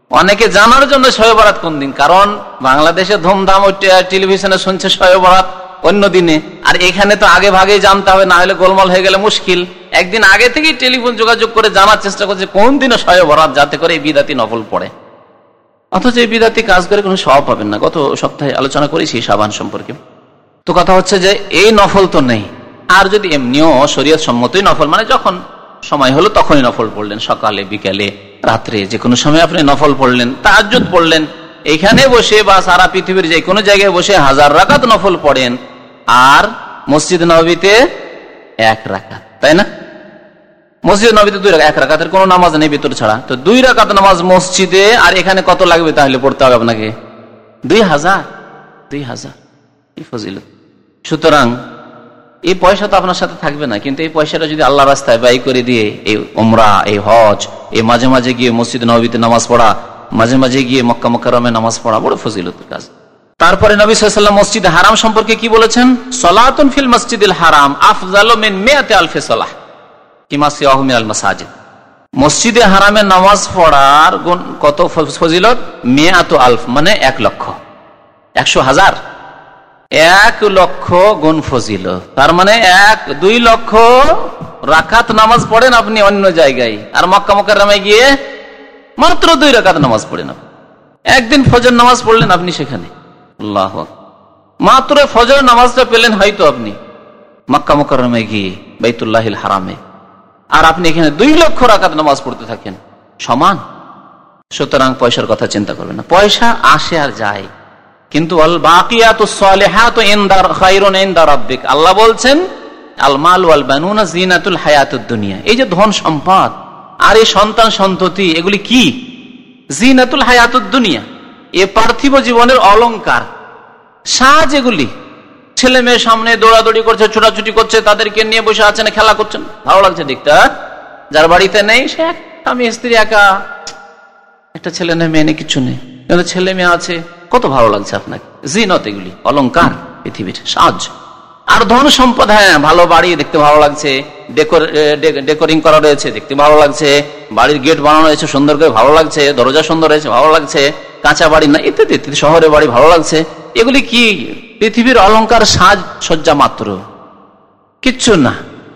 অনেকে জানার জন্য শবে বরাত কোন দিন, কারণ বাংলাদেশে ধুমধাম টেলিভিশনে শুনছে শবে বরাত অন্য দিনে, আর এখানে তো আগে ভাগেই জানতে হবে, না হলে গোলমাল হয়ে গেলে মুশকিল। একদিন আগে থেকেই টেলিফোন যোগাযোগ করে জানার চেষ্টা করছে কোন দিনে শবে বরাত, যাতে করে এই বিদাতি নফল পড়ে। অথচ এই বিদাতি কাজ করে কোনো সওয়াব পাবেন না। গত সপ্তাহে আলোচনা করেছি শাবান সম্পর্কে। তো কথা হচ্ছে যে এই নফল তো নেই, আর যদি এমনিও শরীয়ত সম্মতই নফল, মানে যখন সময় হলো তখনই নফল পড়লেন, সকালে বিকালে রাত্রে যে কোনো সময় আপনি নফল পড়লেন, তাহাজ্জুদ পড়লেন, এইখানে বসে বা সারা পৃথিবীর যে কোনো জায়গায় বসে 1000 রাকাত নফল পড়েন, আর মসজিদ নববীতে 1 রাকাত, তাই না? মসজিদ নববীতে 2 রাকাত, 1 রাকাতের কোনো নামাজ নেই ভিতর ছাড়া, তো 2 রাকাত নামাজ মসজিদে, আর এখানে কত লাগবে তাহলে পড়তে হবে আপনাকে? 2000 এই ফজিলত। সুতরাং এই পয়সা তো আপনার সাথে থাকবে না, কিন্তু এই পয়সাটা যদি আল্লাহ রাস্তায় ব্যয় করে দিয়ে এই উমরা, এই হজ, এই মাঝে মাঝে গিয়ে মসজিদ নববীতে নামাজ পড়া, মাঝে মাঝে গিয়ে মক্কা মুকাররমে নামাজ পড়া, বড় ফজিলতের কাজ। তারপরে নবী সাল্লাল্লাহু আলাইহি ওয়াসাল্লাম মসজিদ হারাম সম্পর্কে কি বলেছেন? সলাতুন ফিল মসজিদিল হারাম আফযালু মিন 100,000 সালাহ ফিমা সিওয়াহু মিনাল মাসাজিদ। মসজিদে হারামে নামাজ পড়ার গুণ কত ফজিলত? 100,000 মানে 1 লক্ষ, 100,000, 1 লক্ষ গুণ ফজিলত। তার মানে 2 লক্ষ রাকাত নামাজ পড়েন আপনি অন্য জায়গায়, আর মক্কা মুকাররমে গিয়ে মাত্র 2 রাকাত নামাজ পড়েন। একদিন ফজর নামাজ পড়লেন আপনি সেখানে, আল্লাহু আকবার, মাত্র ফজর নামাজটা পেলেন হয়তো আপনি মক্কা মুকাররমে গিয়ে বাইতুল্লাহিল হারামে, আর আপনি এখানে 2 লক্ষ রাকাত নামাজ পড়তে থাকেন, সমান। সুতরাং পয়সার কথা চিন্তা করবেন না, পয়সা আসে আর যায়, কিন্তু আল বাকিয়াতুস সালিহাতু ইনদা খায়রুন ইনদা রাব্বিক। আল্লাহ বলছেন আল মাল ওয়াল বানুনা জিনাতুল হায়াতুদ দুনিয়া। এই যে ধন সম্পদ আর এই সন্তান সন্ততি, এগুলি কি? জিনাতুল হায়াতুদ দুনিয়া, এ পার্থিব জীবনের অলংকার, সাজ। এগুলি ছেলে মেয়ের সামনে দৌড়াদৌড়ি করছে, ছোটাছুটি করছে, তাদেরকে নিয়ে বসে আছেন, খেলা করছেন, ভালো লাগছে দেখতে। যার বাড়িতে নেই সে স্বামী স্ত্রী একা, একটা ছেলে নেই মেয়ে নেই, কিছু নেই, কিন্তু ছেলে মেয়ে আছে, কত ভালো লাগছে আপনাকে। জিনত, এগুলি অলংকার, পৃথিবীর সাজ। আর ধন সম্পদ, হ্যাঁ ভালো বাড়ি, দেখতে ভালো লাগছে, ডেকোরিং করা রয়েছে, দেখতে ভালো লাগছে, বাড়ির গেট বানানো হয়েছে সুন্দর করে, ভালো লাগছে, দরজা সুন্দর হয়েছে, ভালো লাগছে, কাঁচা বাড়ি না, ইত্যাদি ইত্যাদি, শহরে বাড়ি, ভালো লাগছে। এগুলি কি? পৃথিবীর অলংকার, সাজ সজ্জা মাত্র, কিচ্ছু না।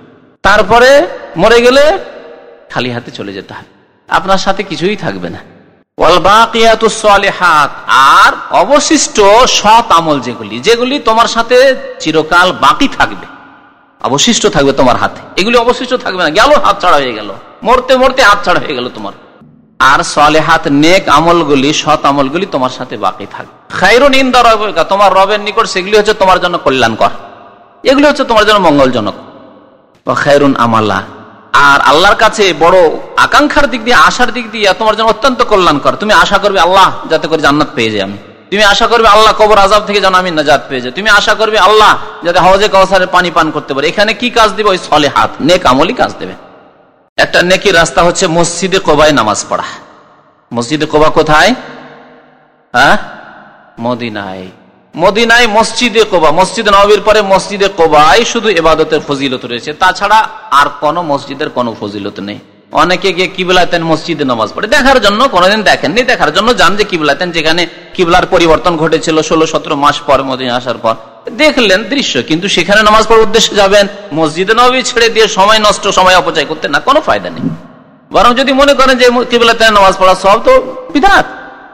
তারপরে মরে গেলে খালি হাতে চলে যেতে হবে, আপনার সাথে কিছুই থাকবে না। ওয়াল বাকিয়াতুস সালিহাত, আর অবশিষ্ট সৎ আমল, যেগুলি তোমার সাথে চিরকাল বাকি থাকবে, অবশিষ্ট থাকবে তোমার হাতে, এগুলি অবশিষ্ট থাকবে না, গেল হাত ছাড়া হয়ে গেল, মরতে মরতে হাত ছাড়া হয়ে গেল তোমার। আর সালেহাত, নেক আমলগুলি, সৎ আমলগুলি তোমার সাথে বাকি থাকবে। খায়রুন ইনদা রাব্বিকা, তোমার রবের নিকট সেগুলি হচ্ছে তোমার জন্য কল্যাণকর, এগুলি হচ্ছে তোমার জন্য মঙ্গলজনক। ওয়া খায়রুন আমালা, আর আল্লাহর কাছে বড় আকাঙ্ক্ষার দিক দিয়ে, আশার দিক দিয়ে তোমার জন্য অত্যন্ত কল্যাণকর। তুমি আশা করবে আল্লাহ যাতে করে জান্নাত পেয়ে যাই আমি, তুমি আশা করবে আল্লাহ কবর আযাব থেকে যেন আমি নাজাত পেয়ে যাই, তুমি আশা করবে আল্লাহ যাতে হাউজে কাউসারের পানি পান করতে পারে। এখানে কি কাজ দিবে? ওই সালেহাত, নেক আমলই কাজ দেবে। একটা নেকির রাস্তা হচ্ছে মসজিদে কোবায় নামাজ পড়া। মসজিদে কোবা কোথায়? হ্যাঁ, মদিনায়। মদিনায় মসজিদে কোবা, মসজিদ নববীর পরে মসজিদে কোবায় শুধু ইবাদতের ফজিলত রয়েছে, তাছাড়া আর কোন মসজিদের কোনো ফজিলত নেই। অনেকে গিয়ে কিবলাতেন মসজিদে নামাজ পড়ে, দেখার জন্য, কোনোদিন দেখেননি, দেখার জন্য যান যে কিবলাতেন, যেখানে কিবলার পরিবর্তন ঘটেছিল 16-17 মাস পর মদিনা আসার পর, দেখলেন দৃশ্য, কিন্তু সেখানে নামাজ পড়ার উদ্দেশ্যে যাবেন, মসজিদে নববী ছেড়ে দিয়ে সময় নষ্ট, সময় অপচয় করতে না, কোনো ফায়দা নেই। বরং যদি মনে করেন যে কিবলাতে নামাজ পড়া সব, তো বিদআত।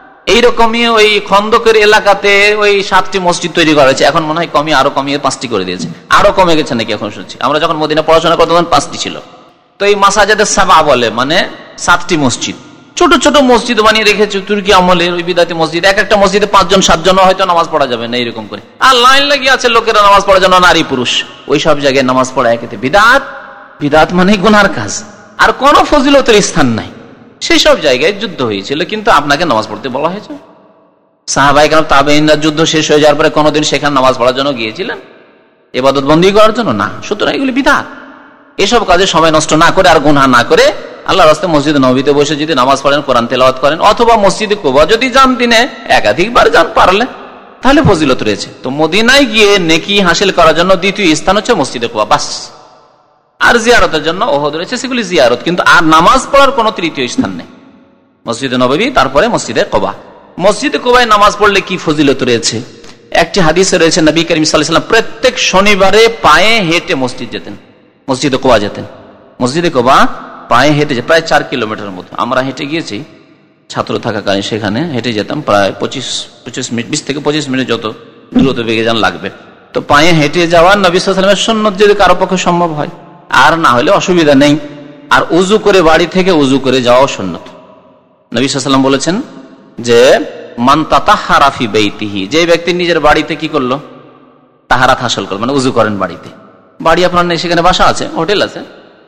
এইরকমই ওই খন্দকের এলাকাতে ওই 7টি মসজিদ তৈরি করা হয়েছে, এখন মনে হয় আরো কমিয়ে 5টি করে দিয়েছে, আরো কমে গেছে নাকি এখন শুনছি। আমরা যখন মদিনা পড়াশোনা করতাম তখন 5টি ছিল। তো এই মাসাজিদে সাবা বলে, মানে 7টি মসজিদ, ছোট ছোট মসজিদ বানিয়ে রেখেছে তুর্কি আমলের, ওই বিদাতি মসজিদ। এক একটা মসজিদে 5জন-7জন হয়তো নামাজ পড়া যাবে না, এরকম করে, আর লাইন লাগিয়ে আছে লোকেরা নামাজ পড়ার জন্য, নারী পুরুষ। ওই সব জায়গায় নামাজ পড়া একেতে বিদআত। বিদআত মানে গুনার কাজ, আর কোন ফজিলতের স্থান নাই। সেই সব জায়গায় যুদ্ধ হয়েছিল, কিন্তু আপনাকে নামাজ পড়তে বলা হয়েছে। সাহাবায়ে কেরাম, তাবেঈনরা যুদ্ধ শেষ হয়ে যাওয়ার পরে কোনোদিন সেখানে নামাজ পড়ার জন্য গিয়েছিলেন? ইবাদত বন্দী করার জন্য না। সুতরাং এগুলি বিদআত। এসব কাজে সময় নষ্ট না করে আর গুনাহ না করে আল্লাহর রাস্তায় মসজিদ নববীতে বসে যদি নামাজ পড়েন, কোরআন তেলাওয়াত করেন, অথবা মসজিদে কুবা যদি যান, দিনে একাধিকবার যান পারলে, তাহলে ফজিলত রয়েছে। তো মদিনায় গিয়ে নেকি হাসিল করার জন্য দ্বিতীয় স্থান হচ্ছে মসজিদে কুবা, বাস। আর জিয়ারতের জন্য ওহদ রয়েছে, সেগুলি জিয়ারত, কিন্তু আর নামাজ পড়ার কোনো তৃতীয় স্থান নেই। মসজিদে নববী, তারপরে মসজিদে কুবা। মসজিদে কুবায় নামাজ পড়লে কি ফজিলত রয়েছে? একটি হাদিসে রয়েছে নবী করিম সাল্লাল্লাহু আলাইহি ওয়াসাল্লাম প্রত্যেক শনিবারে পায়ে হেঁটে মসজিদ যেতেন, মসজিদে কুবা যেতেন। মসজিদে কুবা পায়ে হেঁটে প্রায় 4 কিলোমিটার মতো। আমরা হেঁটে গিয়েছি ছাত্র থাকাকালীন, সেখানে হেঁটে যেতাম প্রায় 25 মিনিট, 20 থেকে 25 মিনিট যত দ্রুত বেগে যান লাগবে। তো পায়ে হেঁটে যাওয়া নবী সাল্লাল্লাহু আলাইহি ওয়াসাল্লামের সুন্নত, যদি কারো পক্ষে সম্ভব হয়, আর না হলে অসুবিধা নেই। আর উজু করে বাড়ি থেকে উজু করে যাওয়াও সুন্নত। নবী সাল্লাল্লাহু আলাইহি ওয়াসাল্লাম বলেছেন যে মান তাতাহহারা ফি বাইতিহি, যে ব্যক্তি নিজের বাড়িতে কি করলো, তাহারাত হাসিল করলো, মানে উজু করেন বাড়িতে। বাড়ি আপনার নেই, সেখানে বাসা আছে, হোটেল আছে,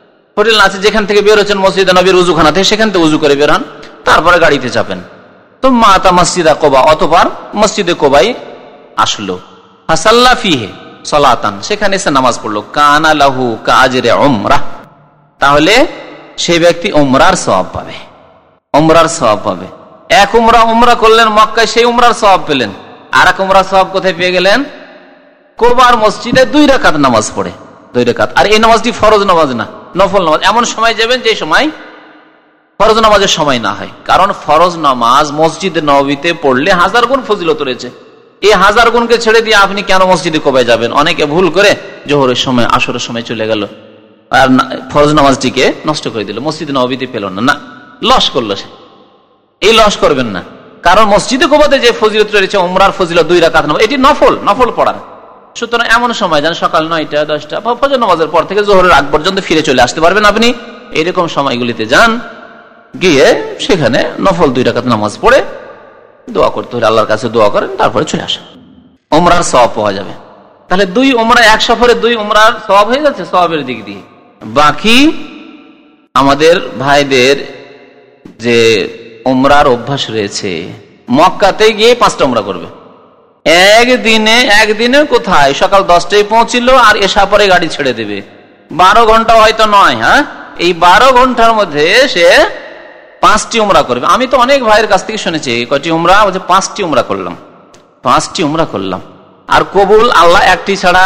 যেখান থেকে বের হচ্ছেন মসজিদে নবীর উজুখানা থেকে, সেখান থেকে উজু করে বের হন, তারপরে গাড়িতে চাপেন। তো মাতা মসজিদা কুবা, অতঃপর মসজিদে কুবাই আসলো, ফাসাল্লা ফিহি সালাতান, সেখানে এসে নামাজ পড়লো, কানা লাহু কাআজরি উমরাহ, তাহলে সেই ব্যক্তি উমরার সওয়াব পাবে, উমরার সওয়াব পাবে। এক উমরা করলেন মক্কায়, সেই উমরার সওয়াব পেলেন। আর এক উমরার সওয়াব কোথায় পেয়ে গেলেন? কুবার মসজিদে 2 রাকাত নামাজ পড়ে, 2 রাকাত। আর এই নামাজটি ফরজ নামাজ না, নফল নামাজ। এমন সময় যাবেন যে সময় ফরজ নামাজের সময় না হয়, কারণ ফরজ নামাজ মসজিদে নববীতে পড়লে 1000 গুণ ফজিলত রয়েছে। এই 1000 গুণকে ছেড়ে দিয়ে আপনি কেন মসজিদে কুবায় যাবেন? অনেকে ভুল করে জোহরের সময়, আসরের সময় চলে গেল আর ফরজ নামাজটিকে নষ্ট করে দিল, মসজিদে নববীতে পেল না, লস করলো সে। এই লস করবেন না, কারণ মসজিদে কুবাতে যে ফজিলত রয়েছে উমরার ফজিলত 2 রাকাত নামাজ, এটি নফল পড়ার। সুতরাং এমন সময় যান সকাল 9টা 10টা বা ফজর নামাজের পর থেকে জোহরের আগ পর্যন্ত ফিরে চলে আসতে পারবেন আপনি। এরকম সময়গুলিতে যান, গিয়ে সেখানে নফল 2 রাকাত নামাজ পড়ে দোয়া করতে হলে আল্লাহর কাছে দোয়া করেন, তারপরে চলে আসেন, উমরার সওয়াব পাওয়া যাবে। তাহলে 2 উমরা এক সফরে 2 উমরার সওয়াব হয়ে যাচ্ছে সওয়াবের দিক দিয়ে। বাকি আমাদের ভাইদের যে উমরার অভ্যাস রয়েছে, মক্কাতে গিয়ে 5টা উমরা করবে একদিনে। কোথায়? সকাল 10টায় পৌঁছিল আর এশা পরে গাড়ি ছেড়ে দেবে, 12 ঘন্টা হয়তো নয়, হ্যাঁ, এই 12 ঘন্টার মধ্যে সে 5টি উমরা করবে। আমি তো অনেক ভাইয়ের কাছ থেকে শুনেছি, কয়টি উমরা? 5টি উমরা করলাম, 5টি উমরা করলাম। আর কবুল আল্লাহ একটি ছাড়া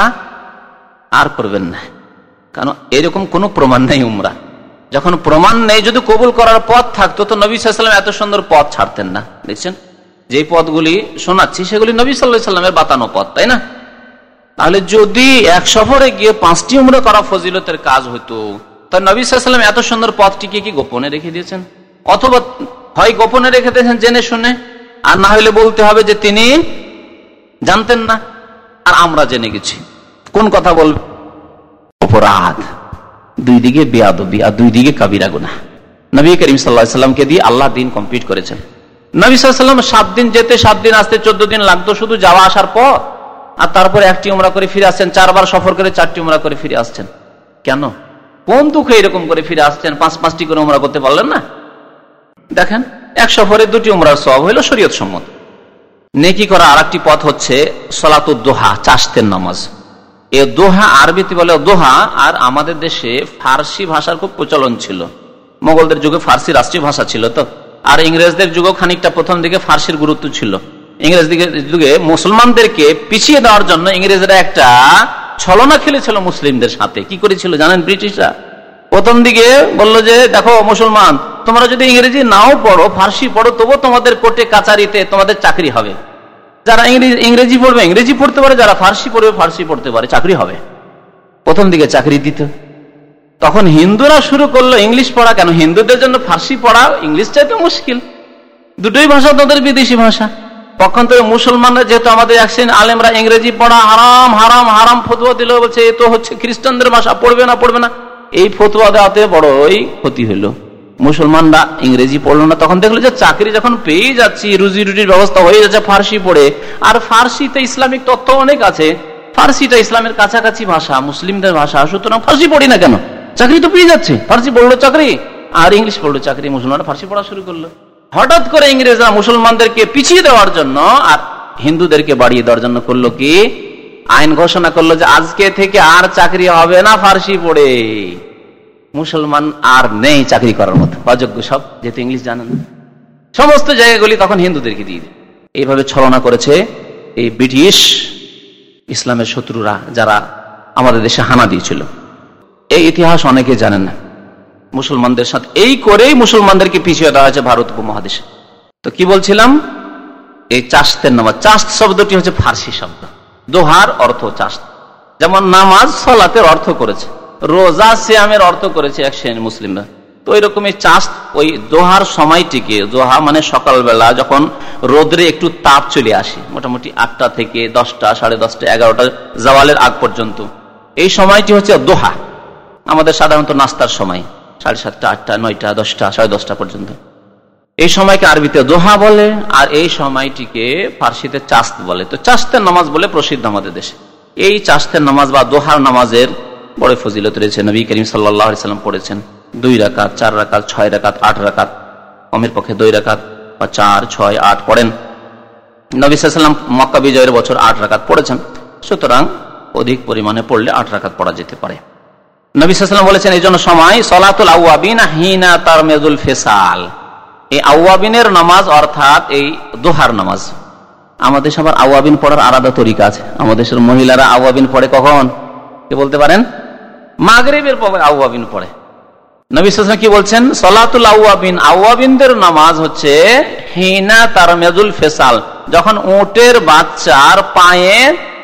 আর করবেন না, কারণ এরকম কোনো প্রমাণ নেই। উমরা যখন প্রমাণ নেই, যদি কবুল করার পথ থাকতো তো নবী সাল্লাল্লাহু আলাইহি ওয়াসাল্লাম এত সুন্দর পথ ছাড়তেন না। দেখছেন, যে পথগুলি শোনাচ্ছি সেগুলি নবী সাল্লাল্লাহু আলাইহি ওয়াসাল্লামের বাতানো পথ, তাই না? তাহলে যদি এক সফরে গিয়ে 5টি উমরা করা ফজিলতের কাজ হতো, তাহলে নবী সাল্লাল্লাহু আলাইহি ওয়াসাল্লাম এত সুন্দর পথটিকে কি গোপনে রেখে দিয়েছেন? অথবা হয় গোপনে রেখে দিয়েছেন জেনে শুনে, আর না হলে বলতে হবে যে তিনি জানতেন না আর আমরা জেনে গেছি। কোন কথা বলবে? অপরাধ, 2 দিকে বেয়াদবি আর 2 দিকে কাবিরা গুনাহ। নবী করিম সাল্লাল্লাহু আলাইহি ওয়াসাল্লামকে দিয়ে আল্লাহ দিন কমপ্লিট করেছেন। নবী সাল্লাল্লাহু আলাইহি ওয়াসাল্লাম 7 দিন যেতে 7 দিন আসতে 14 দিন লাগতো শুধু যাওয়া আসার পর, আর তারপরে 1টি উমরা করে ফিরে আসছেন। 4 বার সফর করে 4টি উমরা করে ফিরে আসছেন। কেন? কোন দুঃখে এরকম করে ফিরে আসছেন? 5-5টি করে উমরা করতে পারলেন না? দেখেন, এক সফরে 2টি উমরার সওয়াব হলো শরীয়ত সম্মত। নেকি করা আরেকটি পথ হচ্ছে সালাতুদ দোহা, চাশতের নামাজ। এই দোহা আরবিতে বলে দোহা, আর আমাদের দেশে ফার্সি ভাষার খুব প্রচলন ছিল। মোগলদের যুগে ফার্সি রাষ্ট্রীয় ভাষা ছিল তো, আর ইংরেজদের যুগেও খানিকটা প্রথম দিকে ফার্সির গুরুত্ব ছিল। ইংরেজদের যুগে মুসলমানদেরকে পিছিয়ে দেওয়ার জন্য ইংরেজরা একটা ছলনা খেলেছিল মুসলিমদের সাথে। কি করেছিল জানেন? ব্রিটিশরা প্রথম দিকে বললো যে দেখো মুসলমান, তোমরা যদি ইংরেজি নাও পড়ো, ফার্সি পড়ো, তবু তোমাদের কোর্টে কাচারিতে তোমাদের চাকরি হবে। যারা ইংরেজি পড়বে ইংরেজি পড়তে পারে, যারা ফার্সি পড়বে ফার্সি পড়তে পারে, চাকরি হবে। প্রথম দিকে চাকরি দিত। তখন হিন্দুরা শুরু করলো ইংলিশ পড়া। কেন? হিন্দুদের জন্য ফার্সি পড়া ইংলিশ চাইতে মুশকিল, দুটোই ভাষা তাদের বিদেশি ভাষা। পক্ষান্তরে মুসলমানরা যেহেতু আমাদের একদিন আলেমরা ইংরেজি পড়া হারাম হারাম হারাম ফতোয়া দিল, বলছে এ তো হচ্ছে খ্রিস্টানদের ভাষা, পড়বে না। এই ফতোয়া দেওয়াতে বড়ই ক্ষতি হলো। মুসলমানরা ইংরেজি পড়লো না, তখন দেখলো যে চাকরি যখন পেয়ে যাচ্ছি, রুজি রুটির ব্যবস্থা হয়ে যাচ্ছে ফার্সি পড়ে, আর ফার্সিতে ইসলামিক তত্ত্ব অনেক আছে, ফার্সিটা ইসলামের কাছাকাছি ভাষা, মুসলিমদের ভাষা, সুতরাং ফার্সি পড়ি না কেন? চাকরি তো পেয়ে যাচ্ছে। ফার্সি পড়লো চাকরি, আর ইংলিশ পড়লো চাকরি। মুসলমানরা ফার্সি পড়া শুরু করলো। হঠাৎ করে ইংরেজরা মুসলমানদেরকে পিছিয়ে দেওয়ার জন্য আর হিন্দুদেরকে বাড়িয়ে দেওয়ার জন্য করলো কি? আইন ঘোষণা করলো যে আজকে থেকে আর চাকরি হবে না ফার্সি পড়ে। মুসলমান আর নেই চাকরি করার মতো, অযোগ্য সব, যেহেতু ইংলিশ জানেন। সমস্ত জায়গাগুলি তখন হিন্দুদেরকে দিয়ে দেয়। এইভাবে ছলনা করেছে এই ব্রিটিশ ইসলামের শত্রুরা, যারা আমাদের দেশে হানা দিয়েছিল। এই ইতিহাস অনেকে জানেন না। মুসলমানদের সাথে, এই করেই মুসলমানদেরকে পিছিয়ে দেওয়া হয়েছে ভারত উপমহাদেশে। তো কি বলছিলাম, এই চাস্তের নামাজ, চাস্ত শব্দটি হচ্ছে ফার্সি শব্দ, দোহার অর্থ চাস্ত। যেমন নামাজ সলাতের অর্থ করেছে, রোজা সিয়ামের অর্থ করেছে এক শ্রেণীর মুসলিমরা, তো ওই রকম এই চাস্ত ওই দোহার সময়টিকে, দোহা মানে সকালবেলা যখন রোদ্রে একটু তাপ চলে আসে, মোটামুটি 8টা থেকে 10টা, 10:30, 11টা জাওয়ালের আগ পর্যন্ত, এই সময়টি হচ্ছে দোহা। আমাদের সাধারণত নাস্তার সময় 7:30, 8টা, 9টা, 10টা, 10:30 পর্যন্ত, এই সময়কে আরবিতে দোহা বলে, আর এই সময়টিকে ফার্সিতে চাস্ত বলে। তো চাস্তের নামাজ বলে প্রসিদ্ধ আমাদের দেশে। এই চাস্তের নামাজ বা দোহার নামাজের বড় ফজিলত রয়েছে। নবী করিম সাল্লাল্লাহু আলাইহি সাল্লাম পড়েছেন 2 রাকাত, 4 রাকাত, 6 রাকাত, 8 রাকাত, কমের পক্ষে 2 রাকাত বা 4, 6, 8 পড়েন। নবী সাল্লাল্লাহু আলাইহি ওয়াসাল্লাম মক্কা বিজয়ের বছর 8 রাকাত পড়েছেন, সুতরাং অধিক পরিমাণে পড়লে 8 রাকাত পড়া যেতে পারে। নবী সাল্লাল্লাহু আলাইহি ওয়াসাল্লাম বলেছেন এই জন্য সময় সলাতুল আওয়াবিন হিনা তারমিজুল ফিসাল, এই আওয়াবিনের নামাজ অর্থাৎ এই দোহার নামাজ। আমাদের সবার আওয়াবিন পড়ার আলাদা তরিকা আছে। আমাদের দেশের মহিলারা আওয়াবিন পড়ে কখন, কে বলতে পারেন? মাগরিবের পরে আওয়াবিন পড়ে। নবী সাল্লাল্লাহু আলাইহি ওয়াসাল্লাম কি বলছেন, সলাতুল আওয়াবিন, আওয়াবিনদের নামাজ হচ্ছে হিনা তারমিজুল ফিসাল, যখন উটের বাচ্চার পায়ে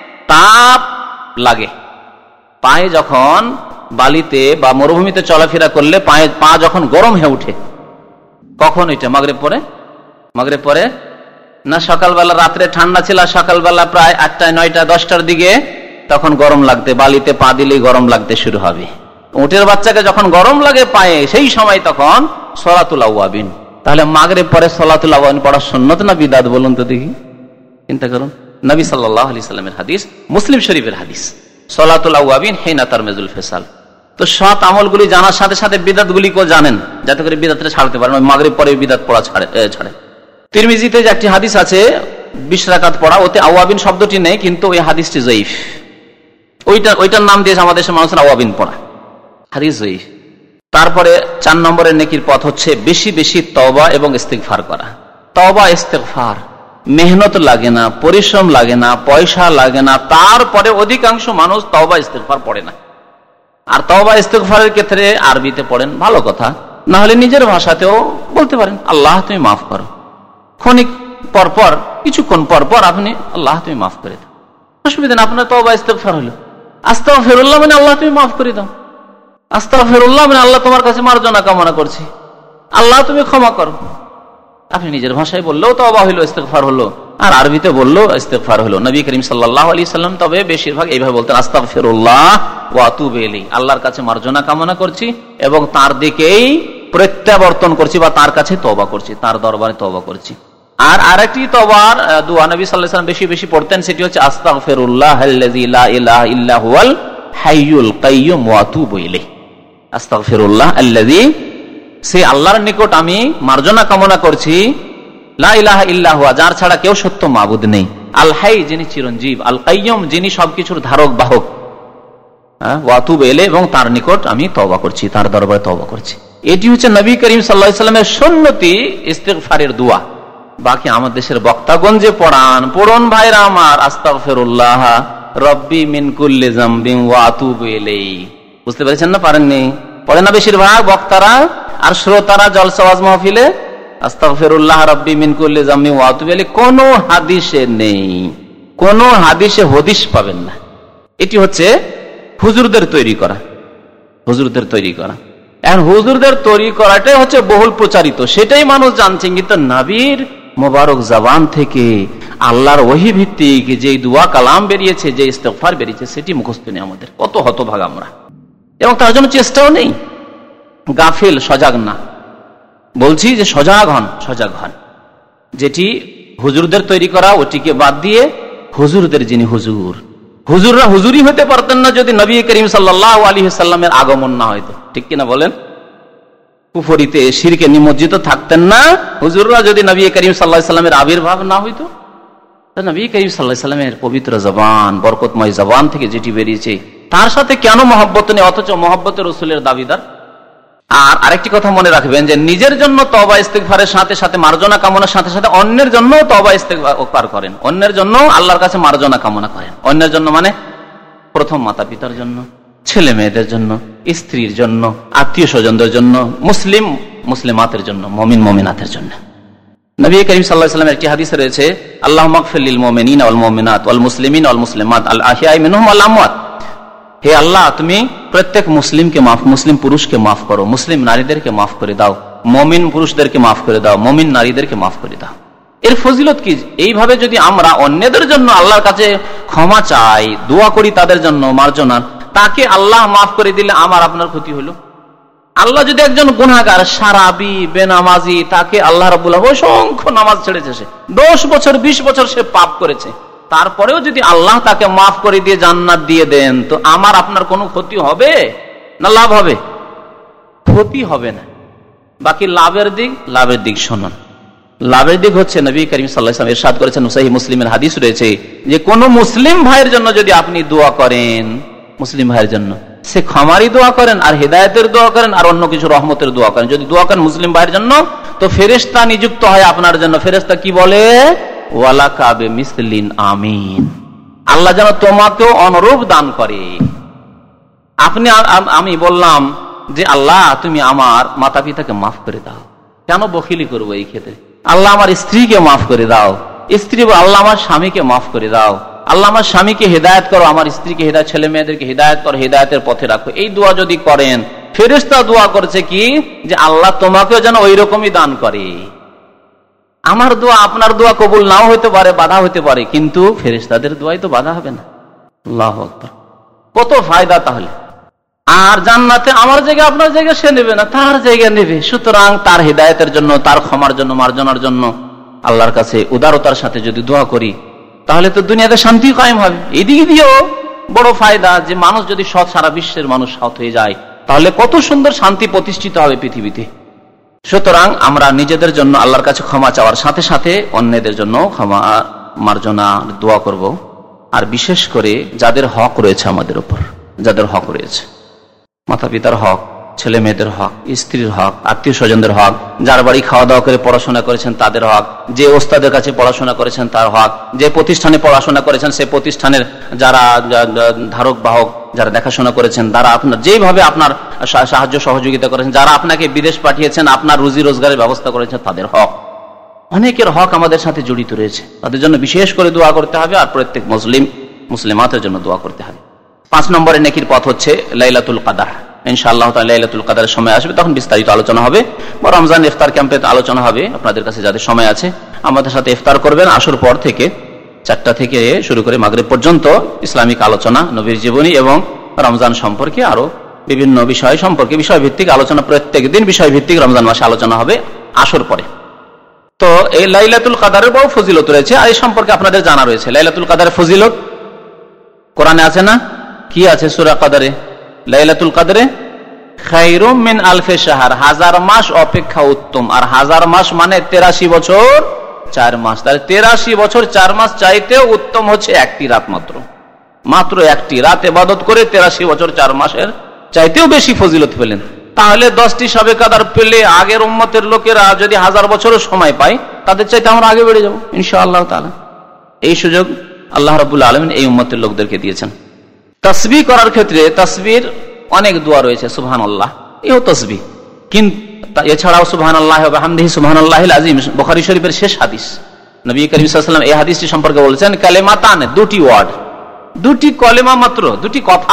তাপ লাগে, পায়ে যখন বালিতে বা মরুভূমিতে চলাফেরা করলে পা যখন গরম হয়ে উঠে, কখন? এটা মাগরিব পরে। মাগরিব পরে না সকালবেলা, রাত্রে ঠান্ডা ছিল, সকালবেলা প্রায় 8টা, 9টা, 10টার দিকে তখন গরম লাগতে, বালিতে পা দিলেই গরম লাগতে শুরু হবে। উটের বাচ্চাকে যখন গরম লাগে পায়ে, সেই সময় তখন সলাতুল আওয়াবিন। তাহলে মাগরিব পরে সলাতুল আওয়াবিন পড়া সুন্নত না বিদআত বলুন তো দেখি, চিন্তা করুন। নবী সাল্লাল্লাহু আলাইহি সাল্লামের হাদিস, মুসলিম শরীফের হাদিস, সলাতুল আওয়াবিন হিনা তারমিজুল ফিসাল। তো সৎ আমলগুলি জানার সাথে সাথে বিদআতগুলিকেও জানেন, যাতে করে বিদআতটা ছাড়তে পারেন। মাগরিব পরে বিদআত পড়া ছাড়ে। তিরমিজিতে যে একটি হাদিস আছে 20 রাকাত পড়া, ওতে আওয়াবিন শব্দটি নেই, কিন্তু ওই হাদিসটি জয়ীফ। ওইটার নাম দিয়েছে আমাদের দেশের মানুষের আওয়াবিন পড়া, হাদিস জয়ীফ। তারপরে 4 নম্বরের নেকির পথ হচ্ছে বেশি বেশি তওবা এবং ইস্তিগফার করা। তওবা ইস্তিগফার, মেহনত লাগে না, পরিশ্রম লাগে না, পয়সা লাগে না, তারপরে অধিকাংশ মানুষ তওবা ইস্তিগফার পড়ে না। আর তওবা ইস্তিগফারের ক্ষেত্রে আরবিতে পড়েন, ভালো কথা, না হলে নিজের ভাষাতেও বলতে পারেন, আল্লাহ তুমি মাফ করো। ক্ষণিক পরপর, কিছুক্ষণ পরপর আপনি আল্লাহ তুমি মাফ করে দাও, অসুবিধা না। আপনার তওবা ইস্তিগফার হলো আস্তাগফিরুল্লাহ মানে আল্লাহ তুমি মাফ করে দাও, আস্তাগফিরুল্লাহ মানে আল্লাহ তোমার কাছে মার্জনা কামনা করছি, আল্লাহ তুমি ক্ষমা করো। আপনি নিজের ভাষায় বললেও তওবা হলো, ইস্তিগফার হলো, আর আরবিতে বললেও ইস্তিগফার হলো। নবী করিম সাল্লাল্লাহু আলাইহি সাল্লাম তবে বেশিরভাগ এইভাবে বলতেন, আস্তাগফিরুল্লাহ ওয়া আতুবু ইলাইহি, আল্লাহর কাছে মার্জনা কামনা করছি এবং তার দিকেই প্রত্যাবর্তন করছি বা তার কাছে তওবা করছি, তার দরবারে তওবা করছি। আর আরেকটি তওবার দোয়া নবী সাল্লাল্লাহু আলাইহি সাল্লাম বেশি বেশি পড়তেন, সেটি হচ্ছে আস্তাগফিরুল্লাহাল্লাযী লা ইলাহা ইল্লা হুয়াল হাইয়ুল কাইয়্যুম ওয়া আতুবু ইলাইহি। আস্তাগফিরুল্লাহাল্লাযী, সে আল্লাহর নিকট আমি মার্জনা কামনা করছি, লা ইলাহা ইল্লা হুয়া, যার ছাড়া কেউ সত্য মাবুদ নেই, আল হাই যিনি চিরঞ্জীব, আল কাইয়্যুম যিনি সবকিছুর ধারক বাহক, ওয়া আতুবু ইলাইহি, এবং তার নিকট আমি তওবা করছি, তার দরবারে তওবা করছি। এটি হচ্ছে নবী করিম সাল্লাল্লাহু আলাইহি ওয়াসাল্লামের সুন্নতি ইস্তিগফারের দোয়া। বাকি আমাদের দেশের বক্তাগণ যে পড়ুন ভাইরা আমার, আস্তাগফিরুল্লাহ রব্বি মিন কুল্লি যামবিন ওয়া আতুবু ইলাইহি। বুঝতে পেরেছেন না? পারেননি? পড়ে না বেশিরভাগ বক্তারা আর শ্রোতারা জলসা ওয়াজ মাহফিলে আস্তাগফিরুল্লাহ রব্বি মিন কুল্লি যামবিন ওয়া আতুবু ইলাইহি। কোন হাদিসে নেই, কোন হাদিসে হদিস পাবেন না। এটি হচ্ছে হুজুরদের তৈরি করা, হুজুরদের তৈরি করা। এখন হুজুরদের তৈরি করাটাই হচ্ছে বহুল প্রচারিত, সেটাই মানুষ জানছেন, কিন্তু নবীর মোবারক জবান থেকে আল্লাহর ওহী ভিত্তিক যে দোয়া কালাম বেরিয়েছে, যে ইস্তিগফার বেরিয়েছে, সেটি মুখস্থ নেই আমাদের। কত হতভাগা আমরা, এবং তার জন্য চেষ্টাও নেই। গাফিল, সজাগ না। বলছি যে সজাগ হন, সজাগ হন। যেটি হুজুরদের তৈরি করা, ওটিকে বাদ দিয়ে হুজুরদের যিনি হুজুর, হুজুররা হুজুরই হতে পারতেন না যদি নবী করিম সাল্লাল্লাহু আলাইহি ওয়াসাল্লামের আগমন না হয়তো। ঠিক কিনা বলেন? কুফরিতে শিরকে নিমজ্জিত থাকতেন না হুজুররা যদি নবী করিম সাল্লাল্লাহু আলাইহি ওয়াসাল্লামের আবির্ভাব না হইতো। নবী করিম সাল্লাল্লাহু আলাইহি ওয়াসাল্লামের পবিত্র জবান, বরকতময় জবান থেকে যেটি বেরিয়েছে, তার সাথে কেন মহব্বত নেই, অথচ মহব্বতের রাসূলের দাবিদার। আর আরেকটি কথা মনে রাখবেন যে নিজের জন্য তওবা ইস্তিগফারের সাথে সাথে, মার্জনা কামনার সাথে সাথে অন্যের জন্য তওবা ইস্তিগফার করেন, অন্যের জন্য আল্লাহর কাছে মার্জনা কামনা করেন। অন্যের জন্য মানে প্রথম মাতা পিতার জন্য, ছেলে মেয়েদের জন্য, স্ত্রীর জন্য, আত্মীয় স্বজনদের জন্য, মুসলিমাতের জন্য, মমিন মমিনাতের জন্য। নবী করিম সাল্লাল্লাহু আলাইহি ওয়াসাল্লামের একটি হাদিস রয়েছে, আল্লাহুম্মা আগফির লিল মুমিনিনা ওয়াল মুমিনাত ওয়াল মুসলিমিনা ওয়াল মুসলিমাত আল আহইয়াই মিনহুম ওয়াল আমওয়াত। হে আল্লাহ, তুমি প্রত্যেক মুসলিম পুরুষকে মাফ করো, মুসলিম নারীদেরকে মাফ করে দাও, মুমিন পুরুষদেরকে মাফ করে দাও, মুমিন নারীদেরকে মাফ করে দাও। এর ফজিলত কি? এইভাবে যদি আমরা অন্যদের জন্য আল্লাহর কাছে ক্ষমা চাই, দোয়া করি তাদের জন্য মার্জনা, তাকে আল্লাহ মাফ করে দিলে আমার আপনার ক্ষতি হলো। আল্লাহ যদি একজন গুনাহগার, সারাবি, বেনামাজি, তাকে আল্লাহ রাব্বুল আলামিন অসংখ্য নামাজ ছেড়েছে, সে 10 বছর 20 বছর সে পাপ করেছে, তারপরেও যদি আল্লাহ তাকে মাফ করে দিয়ে জান্নাত দিয়ে দেন, তো আমার আপনার কোনো ক্ষতি হবে না লাভ হবে? ক্ষতি হবে না। বাকি লাভের দিক শুনুন। লাভের দিক হচ্ছে, নবী করিম সাল্লাল্লাহু আলাইহি ওয়াসাল্লাম ইরশাদ করেছেন, সহিহ মুসলিমের হাদিস রয়েছে, যে কোন মুসলিম ভাইয়ের জন্য যদি আপনি দোয়া করেন, মুসলিম ভাইয়ের জন্য, সে ক্ষমারই দোয়া করেন আর হেদায়েতের দোয়া করেন আর অন্য কিছু রহমতের দোয়া করেন, যদি দোয়া করেন মুসলিম ভাইয়ের জন্য, তো ফেরেশতা নিযুক্ত হয় আপনার জন্য। ফেরেশতা কি বলে? ওয়ালাকা বিমিসলিন আমিন, আল্লাহ যেন তোমাকেও অনুরূপ দান করে। আমি বললাম যে আল্লাহ তুমি আমার মাতা পিতাকে মাফ করে দাও, কেন বখিলি করবো এই ক্ষেত্রে? আল্লাহ আমার স্ত্রীকে মাফ করে দাও, স্ত্রী আল্লাহ আমার স্বামীকে মাফ করে দাও, আল্লাহ আমার স্বামীকে হেদায়েত করো, আমার স্ত্রীকে হেদায়েত, ছেলে মেয়েদেরকে হেদায়েত করো, হেদায়েতের পথে রাখো। এই দোয়া যদি করেন, ফেরেশতা দোয়া করেছে কি, যে আল্লাহ তোমাকেও যেন ওই রকমই দান করে। আমার দোয়া আপনার দোয়া কবুল নাও হতে পারে, বাধা হতে পারে, কিন্তু ফেরেশতাদের দোয়াই তো বাধা হবে না। আল্লাহু আকবার, কত ফায়দা তাহলে। আর জান্নাতে আমার জায়গা আপনার জায়গা সে নেবে না, তার জায়গা নেবে। সুতরাং তার হেদায়েতের জন্য, তার ক্ষমার জন্য, মার্জনার জন্য আল্লাহর কাছে উদারতার সাথে যদি দোয়া করি, তাহলে তো দুনিয়াতে শান্তি কায়েম হবে। এদিকে দিয়েও বড় ফায়দা, যে মানুষ যদি সৎ, সারা বিশ্বের মানুষ সৎ হয়ে যায়, তাহলে কত সুন্দর শান্তি প্রতিষ্ঠিত হবে পৃথিবীতে। সুতরাং আমরা নিজেদের জন্য আল্লাহর কাছে ক্ষমা চাওয়ার সাথে সাথে অন্যদের জন্য ক্ষমা, মার্জনা, দোয়া করব। আর বিশেষ করে যাদের হক রয়েছে আমাদের উপর, যাদের হক রয়েছে, মাতা পিতার হক, ছেলে মেয়েদের হক, স্ত্রীর হক, আত্মীয় স্বজনদের হক, যার বাড়ি খাওয়া দাওয়া করে পড়াশোনা করেছেন তাদের হক, যে ওস্তাদের কাছে পড়াশোনা করেছেন তার হক, যে প্রতিষ্ঠানে পড়াশোনা করেছেন সে প্রতিষ্ঠানের যারা ধারক বাহক, যারা দেখাশোনা করেছেন, যারা আপনার যেভাবে আপনার সাহায্য সহযোগিতা করেছেন, যারা আপনাকে বিদেশ পাঠিয়েছেন, আপনার রুজি রোজগারের ব্যবস্থা করেছেন, তাদের হক। অনেকের হক আমাদের সাথে জড়িত রয়েছে, তাদের জন্য বিশেষ করে দোয়া করতে হবে। আর প্রত্যেক মুসলিমাতের জন্য দোয়া করতে হবে। 5 নম্বরে নেকির পথ হচ্ছে লাইলাতুল কদর। ইনশাআল্লাহ তাআলা লাইলাতুল কদরের সময় আসবে, তখন বিস্তারিত আলোচনা হবে, বা রমজান ইফতার ক্যাম্পে আলোচনা হবে। আপনাদের কাছে যাদের সময় আছে আমাদের সাথে ইফতার করবেন। আসর পর থেকে 4টা থেকে শুরু করে মাগরিব পর্যন্ত ইসলামিক আলোচনা, নবীর জীবনী এবং রমজান সম্পর্কে আরো বিভিন্ন বিষয় সম্পর্কে বিষয়ভিত্তিক আলোচনা, প্রত্যেক দিন বিষয়ভিত্তিক রমজান মাসে আলোচনা হবে আসর পরে। তো এই লাইলাতুল কদরের বড় ফজিলত রয়েছে, আর এই সম্পর্কে আপনাদের জানা রয়েছে। লাইলাতুল কদরের ফজিলত কোরআনে আছে না? কি আছে সূরা কদরে? লাইলাতুল কদরে খায়রুম মিন আলফি শাহর, 1000 মাস অপেক্ষা উত্তম। আর 1000 মাস মানে 83 বছর 4 মাস। তাহলে 83 বছর 4 মাস চাইতে উত্তম হচ্ছে একটি রাত, মাত্র একটি রাত ইবাদত করে 83 বছর 4 মাসের চাইতেও বেশি ফজিলত পেলেন। তাহলে 10টি শবে কদর পেলে আগের উম্মতের লোকেরা যদি 1000 বছরও সময় পায়, তাদের চাইতে আমরা আগে বেড়ে যাব ইনশাআল্লাহ তাআলা। এই সুযোগ আল্লাহ রাব্বুল আলামিন এই উম্মতের লোকদেরকে দিয়েছেন। তাসবিহ করার ক্ষেত্রে তাসবিহর অনেক দোয়া রয়েছে, সুবহানাল্লাহ এও তাসবিহ, কিন্তু এছাড়াও সুবহানাল্লাহ ওয়া বিহামদিহি সুবহানাল্লাহিল আযীম, বুখারী শরীফের শেষ হাদিস। নবী করিম সাল্লাল্লাহু আলাইহি ওয়াসাল্লাম এই হাদিসটি সম্পর্কে বলেছেন, কালেমাতান, 2টি ওয়ার্ড, 2টি কলেমা মাত্র, 2টি কথা,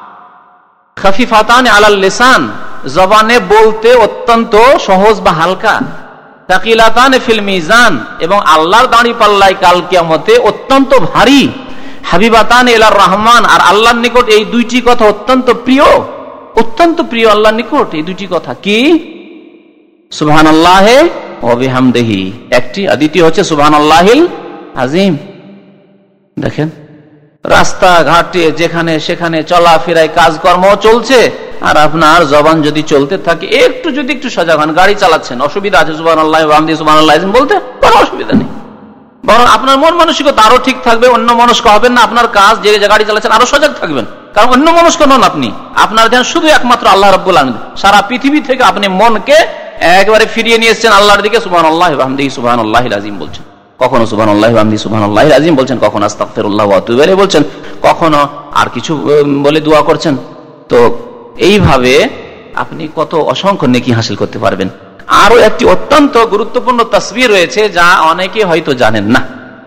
খাফিফাতান আলাল লিসান, জবানে বলতে অত্যন্ত সহজ বা হালকা, তাকিলাতান ফিল মিজান, এবং আল্লাহর দাঁড়িপাল্লায় কাল কিয়ামতে অত্যন্ত ভারী, হাবিবাতান ইলার রহমান, আর আল্লাহর নিকট এই 2টি কথা অত্যন্ত প্রিয়, অত্যন্ত প্রিয় আল্লাহর নিকট এই 2টি কথা। কি? সুবহানাল্লাহি ওয়া বিহামদিহি একটি, আর দ্বিতীয় হচ্ছে সুবহানাল্লাহিল আযীম। দেখেন, রাস্তা ঘাটে যেখানে সেখানে চলাফেরায় কাজকর্ম চলছে, আর আপনার জবান যদি চলতে থাকে, একটু সজাগ হন, গাড়ি চালাচ্ছেন, অসুবিধা আছে, সুবহানাল্লাহি ওয়া বিহামদিহি সুবহানাল্লাহিল আযীম বলতে কোনো অসুবিধা নেই, বরং আপনার মন মানসিকতা আরো ঠিক থাকবে, অন্য মনস্ক হবেন না। আপনার কাজ যে গাড়ি চালাচ্ছেন আরো সজাগ থাকবেন, কারণ অন্য মনস্ক নন আপনি, আপনার ধ্যান শুধু একমাত্র আল্লাহ রাব্বুল আলামিন। সারা পৃথিবী থেকে আপনি মনকে একবারে ফিরিয়ে নিয়ে এসেছেন আল্লাহর দিকে, সুবহানাল্লাহি ওয়া বিহামদিহি সুবহানাল্লাহিল আযীম বলছেন, কখনো সুবহানাল্লাহি ওয়া বিহামদিহি সুবহানাল্লাহিল আযীম বলছেন, কখনো আস্তাগফিরুল্লাহ ওয়া আতুবু ইলাইহি বলছেন, কখনো আর কিছু বলে দোয়া করছেন। তো এইভাবে আপনি কত অসংখ্য নেকি হাসিল করতে পারবেন। আরো একটি অত্যন্ত গুরুত্বপূর্ণ তাসবিহ রয়েছে যা অনেকে হয়তো জানেন না।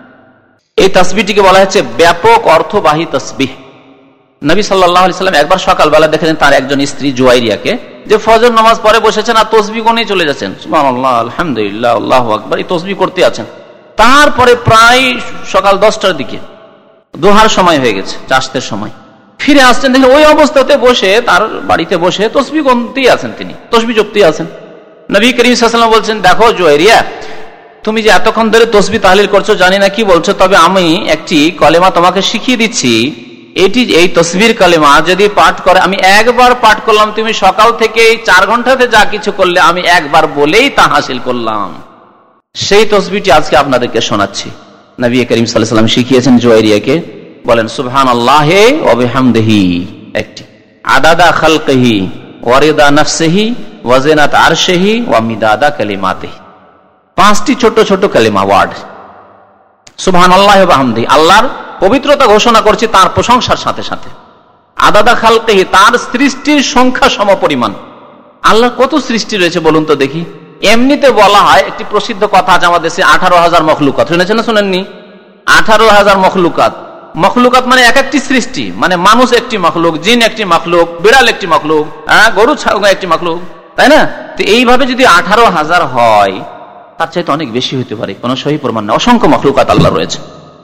এই তাসবিহটিকে বলা হচ্ছে ব্যাপক অর্থবাহী তাসবিহ। নবী সাল্লাল্লাহু আলাইহি সাল্লাম একবার সকালবেলা দেখেছেন তার একজন স্ত্রী জুয়াইরিয়াকে যে ফজর নামাজ পড়ে বসেছেন আর তাসবিহ গুনে চলে যাচ্ছেন, সুবহানাল্লাহ, আলহামদুলিল্লাহ, আল্লাহু আকবার, এই তাসবিহ করতে আছেন। তারপরে প্রায় সকাল 10টার দিকে দোহার সময় হয়ে গেছে, চাষের সময়, ফিরে আসছেন, দেখেন ওই অবস্থাতে বসে তার বাড়িতে বসে তাসবিহ গুনতেই আছেন, তিনি তাসবিহ জপতেই আছেন। নবী করিম সাল্লাল্লাহু আলাইহি ওয়াসাল্লাম বলছেন, দেখো জুয়াইরিয়া, তুমি যে এতক্ষণ ধরে তাসবিহ তাহলিল করছো জানি না কি বলছো, তবে আমি একটি কলেমা তোমাকে শিখিয়ে দিচ্ছি। এই তাসবিহর কলেমা যদি পাঠ করে, আমি একবার পাঠ করলাম, তুমি সকাল থেকে 4 ঘন্টাতে যা কিছু করলে আমি একবার বলেই তা হাসিল করলাম। সেই তাসবিহটি আজকে আপনাদেরকে শোনাচ্ছি। নবী করিম সাল্লাল্লাহু আলাইহি ওয়াসাল্লাম শিখিয়েছেন জুয়াইরিয়াকে, বলেন সুবহানাল্লাহি ওয়া বিহামদিহি একটি, আদাদা খালকিহি ওয়া রিদা নাফসিহি ওয়া জিনাত আরশিহি ওয়া মিদাদা কালিমাতিহি। 5টি ছোট ছোট কালিমা, ওয়ার্ড। সুবহানাল্লাহি ওয়া বিহামদিহি, আল্লাহর পবিত্রতা ঘোষণা করছি তার প্রশংসার সাথে সাথে। আদাদা খালকিহি, তার সৃষ্টির সংখ্যা সমপরিমাণ। আল্লাহর কত সৃষ্টি রয়েছে বলুন তো দেখি। এমনিতে বলা হয়, একটি প্রসিদ্ধ কথা আছে আমাদের দেশে, 18,000 মখলুকাত। শুনেছেন না শুনেননি? 18,000 মখলুকাত। মখলুকাত মানে এক একটি সৃষ্টি, মানে মানুষ একটি মখলুক, জিন একটি মখলুক, বিড়াল একটি মখলুক, গরু ছাগল একটি মখলুক, তাই না? তো এইভাবে যদি 18,000 হয়, তার চাইতে অনেক বেশি হতে পারে, কোন সহি প্রমাণ নেই। অসংখ্য মখলুকাত আল্লাহ রয়েছে।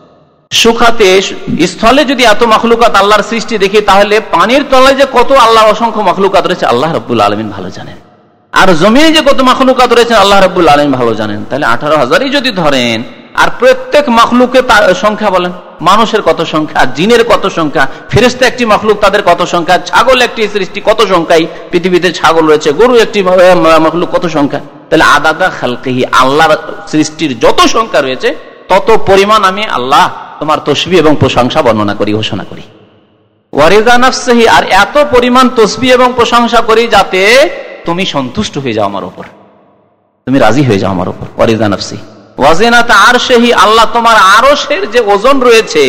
সুখাতে স্থলে যদি এত মখলুকাত আল্লাহর সৃষ্টি দেখি, তাহলে পানির তলায় যে কত আল্লাহর অসংখ্য মখলুকাত রয়েছে আল্লাহ রাব্বুল আলামিন ভালো জানেন। আর জমিনে যে কত মখলুকাত রয়েছে আল্লাহ রাব্বুল আলামিন ভালো জানেন। তাহলে 18,000ই যদি ধরেন, আর প্রত্যেক মখলুকের সংখ্যা বলেন, মানুষের কত সংখ্যা, জিনের কত সংখ্যা, ফেরেশতা একটি মখলুক তাদের কত সংখ্যা, ছাগল একটি সৃষ্টি কত সংখ্যায় পৃথিবীতে ছাগল রয়েছে, গরু একটি মখলুক কত সংখ্যা। তাহলে আদাদা খালকিহি, আল্লাহর সৃষ্টির যত সংখ্যা রয়েছে তত পরিমাণ আমি আল্লাহ তোমার তাসবিহ এবং প্রশংসা বর্ণনা করি, ঘোষণা করি। ওয়ারিদা নাফসিহি, আর এত পরিমাণ তাসবিহ এবং প্রশংসা করি যাতে তুমি সন্তুষ্ট হয়ে যাও আমার উপর, তুমি রাজি হয়ে যাও আমার উপর। ওয়ারিদা নাফসিহি ওয়াজিনাত আরশিহি, আল্লাহ তোমার আরশের যে ওজন রয়েছে,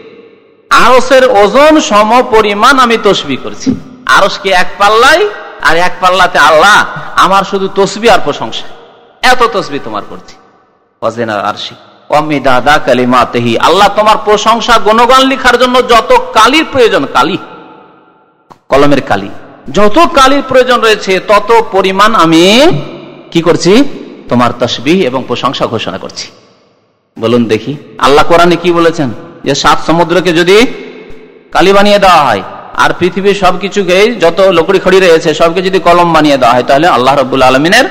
আরশের ওজন সম পরিমাণ আমি তাসবিহ করছি। আরশকে এক পাল্লায়, আর এক পাল্লাতে আল্লাহ আমার শুধু তাসবিহ আর প্রশংসা, এত তাসবিহ তোমার করছি। ওয়াজিনাত আরশি ওয়া মিদাদা কালিমাতিহি, আল্লাহ তোমার প্রশংসা গুণগান লেখার জন্য যত কালির প্রয়োজন, কালি কলমের কালি, যত কালির প্রয়োজন রয়েছে তত পরিমাণ আমি কি করছি, তোমার তাসবিহ এবং প্রশংসা ঘোষণা করছি। বলুন দেখি, আল্লাহ কোরআনে কি বলেছেন? যে 7 সমুদ্রকে যদি কালি বানিয়ে দেওয়া হয়, আর পৃথিবীর সবকিছুকে, যত লকড়ি খড়ি রয়েছে সবকে যদি কলম বানিয়ে দেওয়া হয়, তাহলে আল্লাহ রাব্বুল আলামিনের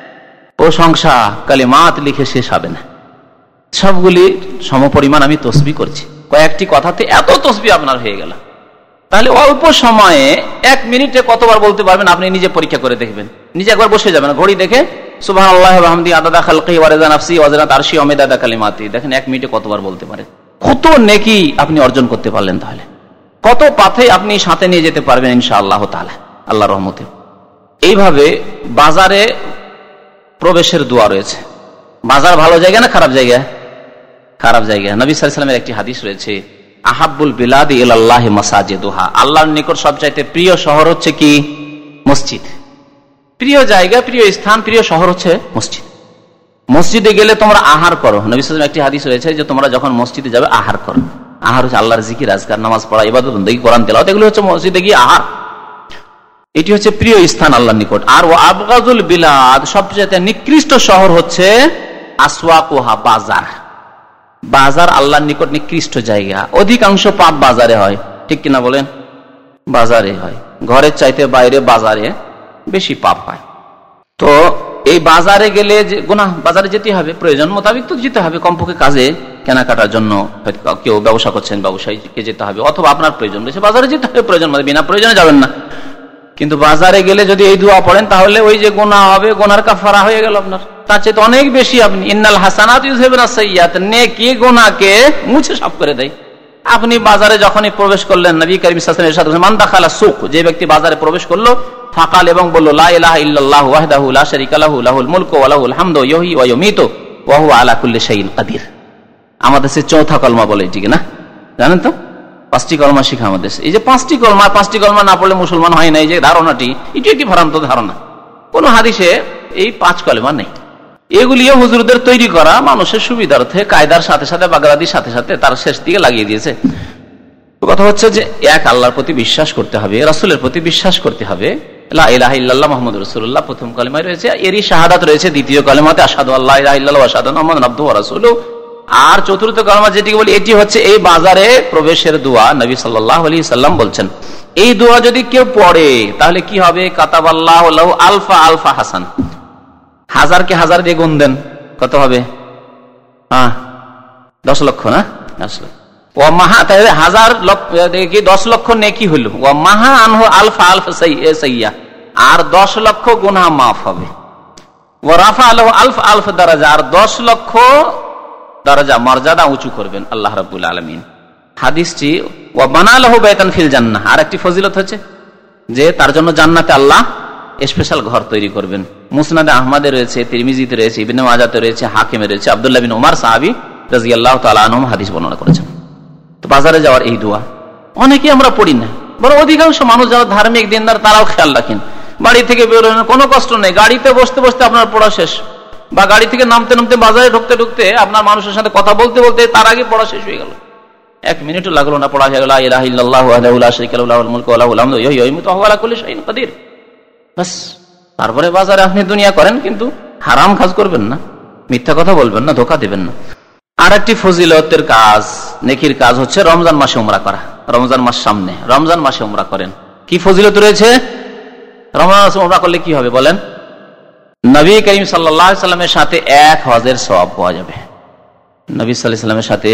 প্রশংসা কালিমাত লিখে শেষ হবে না। সবগুলি সমপরিমাণ আমি তাসবিহ করছি। কয়েকটি কথাতে এত তাসবিহ আপনার হয়ে গেল। তাহলে অল্প সময়ে 1 মিনিটে কতবার বলতে পারবেন আপনি নিজে পরীক্ষা করে দেখবেন। নিজে একবার বসে যাবেন, ঘড়ি দেখে সুবহানাল্লাহি ওয়া বিহামদিহি আদাদা খালকিহি ওয়া রিদা নাফসিহি ওয়া জিনাত আরশিহি ওয়া মিদাদা কালিমাতিহি। দেখেন 1 মিনিটে কতবার বলতে পারেন, কত নেকি আপনি অর্জন করতে পারলেন, তাহলে কত পাথে আপনি সাথে নিয়ে যেতে পারবেন ইনশাআল্লাহ তাআলা আল্লাহর রহমতে। এইভাবে বাজারে প্রবেশের দোয়া রয়েছে। বাজার ভালো জায়গা না খারাপ জায়গা? খারাপ জায়গা। নবী সাল্লাল্লাহু আলাইহি ওয়াসাল্লামের একটি হাদিস রয়েছে, আহাব্বুল বিলাদি ইলাল্লাহি মাসাজিদুহা, আল্লাহর নিকট সবচাইতে প্রিয় শহর হচ্ছে কি? মসজিদ। প্রিয় জায়গা, প্রিয় স্থান, প্রিয় শহর হচ্ছে মসজিদ। মসজিদে গেলে তোমরা আহার করো। নবী সাল্লাল্লাহু আলাইহি ওয়াসাল্লামের একটি হাদিস রয়েছে যে তোমরা যখন মসজিদে যাবে আহার করো। আহার হচ্ছে আল্লাহর জিকির, আজকার, নামাজ পড়া, ইবাদত বন্দেগী, কোরআন তেলাওয়াত, এগুলো হচ্ছে মসজিদে গিয়ে আহার। এটি হচ্ছে প্রিয় স্থান আল্লাহর নিকট। আর ও আবগাজুল বিলাদ, সবচেয়ে নিকৃষ্ট শহর হচ্ছে আসওয়াকুহা, বাজার। বাজার আল্লাহর নিকট নিকৃষ্ট জায়গা। অধিকাংশ পাপ বাজারে হয়, ঠিক কিনা বলেন? বাজারে হয়। ঘরের চাইতে বাইরে বাজারে বেশি পাপ হয়। তো এই বাজারে গেলে যে গুনাহ, বাজারে যেতে হবে, প্রয়োজন মোতাবেক তো যেতে হবে, কমপক্ষে কাজে কেনাকাটার জন্য, কেউ ব্যবসা করছেন ব্যবসায়ীকে যেতে হবে, অথবা আপনার প্রয়োজন রয়েছে বাজারে যেতে হবে, প্রয়োজন মানে বিনা প্রয়োজনে যাবেন না। কিন্তু বাজারে গেলে যদি এই দোয়া পড়েন তাহলে ওই যে গুনাহ হবে, গুনার কাফারা হয়ে গেল আপনার। তার চেয়ে অনেক বেশি আপনি ইন্নাল হাসানাত ইউযহিবুনাস সাইয়্যাত, নেকি গুনাহকে মুছে সাফ করে দেয়। আপনি বাজারে যখনই প্রবেশ করলেন, নবী কারীম সাল্লাল্লাহু আলাইহি ওয়াসাল্লাম মান দাখালা সুক, যে ব্যক্তি বাজারে প্রবেশ করলো, ফাকাল, এবং বলল লা ইলাহা ইল্লাল্লাহু ওয়াহদাহু লা শারীকা লাহু লাহুল মুলকু ওয়া লাহুল হামদু ইউহয়ী ওয়া ইউমীতু ওয়া হুয়া আলা কুল্লি শাইইন কাদির। আমাদের সে চৌথা কলমা বলে, ঠিক না? জানেন তো? 5টি কলমা শিখা আমাদের। এই যে 5টি কলমা না পড়লে মুসলমান হয় না, এই যে ধারণাটি, এটি একটি ভ্রান্ত ধারণা। কোন হাদিসে এই 5 কলমা নেই। এগুলিও হুজুরদের তৈরি করা, মানুষের সুবিধার্থে কায়দার সাথে সাথে বাগদাদির সাথে সাথে তার শেষ দিকে লাগিয়ে দিয়েছে। কথা হচ্ছে যে এক আল্লাহর প্রতি বিশ্বাস করতে হবে, রাসূলের প্রতি বিশ্বাস করতে হবে, লা ইলাহা ইল্লাল্লাহ মুহাম্মাদুর রাসূলুল্লাহ প্রথম কালেমায় রয়েছে, এরই শাহাদাত রয়েছে দ্বিতীয় কালেমাতে, আশহাদু আল্লা ইলাহা ইল্লাল্লাহ ওয়া আশহাদু আন্না মুহাম্মাদান আবদুহু ওয়া রাসূলুহু। আর চতুর্থ কালেমা যেটিকে বলি, এটি হচ্ছে এই বাজারে প্রবেশের দোয়া। নবী সাল্লাল্লাহু আলাইহি সাল্লাম বলছেন, এই দোয়া যদি কেউ পড়ে তাহলে কি হবে? কাতাবাল্লাহু লাহু আলফা আলফা হাসান, হাজারকে হাজার দিয়ে গুণ দেন, কত হবে? 10 লক্ষ না? 10 লক্ষ। ও মাহা, তাহলে 10 লক্ষ নেকি হলো। ও মাহা আনহু আলফা আলফ সাইয়্যা, আর 10 লক্ষ গুনাহ মাফ হবে। ও রাফা লাহু আলফ আলফ দারাজা, আর 10 লক্ষ দরজা মর্যাদা উঁচু করবেন আল্লাহ রাব্বুল আলামিন। হাদিসটি ও বানা লাহু বাইতান ফিল জান্নাহ, আর একটি ফজিলত হচ্ছে যে তার জন্য জান্নাতে আল্লাহ স্পেশাল ঘর তৈরি করবেন। মুসনাদে আহমদে রয়েছে, তিরমিজিতে রয়েছে, ইবনে মাজাতে রয়েছে, হাকিমে রয়েছে। আব্দুল্লাহ বিন উমর সাহাবী রাদিয়াল্লাহু তাআলা আনহু হাদিস বর্ণনা করেছেন। তো বাজারে যাওয়ার এই দোয়া অনেকেই আমরা পড়ি না, বরং অধিকাংশ মানুষ যারা ধার্মিক দিনদার তারাও খেয়াল রাখেন। বাড়ি থেকে বেরোনো কোনো কষ্ট নেই, গাড়িতে বসতে বসতে আপনার পড়া শেষ, বা গাড়ি থেকে নামতে নামতে বাজারে ঢুকতে ঢুকতে আপনার মানুষের সাথে কথা বলতে বলতে তার আগে পড়া শেষ হয়ে গেল, 1 মিনিটও লাগলো না, পড়া হয়ে গেল লা ইলাহা ইল্লাল্লাহু ওয়াহদাহু লা শারীকা লাহু লাহুল মুলকু ওয়া লাহুল হামদু ওয়া ইউমিতু ওয়া হুয়া আলা কুল্লি শাইইন কাদির। বাস, তারপরে বাজারে আপনি দুনিয়া করেন, কিন্তু হারাম কাজ করবেন না, মিথ্যা কথা বলবেন না, ধোঁকা দিবেন না। আর একটি ফজিলতের কাজ, নেকির কাজ হচ্ছে রমজান মাসে উমরা করা। রমজান মাস সামনে, রমজান মাসে উমরা করেন। কি ফজিলত রয়েছে? রমজান মাসে উমরা করলে কি হবে বলেন? নবী করিম সাল্লাল্লাহু আলাইহি সাল্লামের সাথে 1 হজের সওয়াব পাওয়া যাবে। নবী সাল্লাল্লাহু আলাইহি সাল্লামের সাথে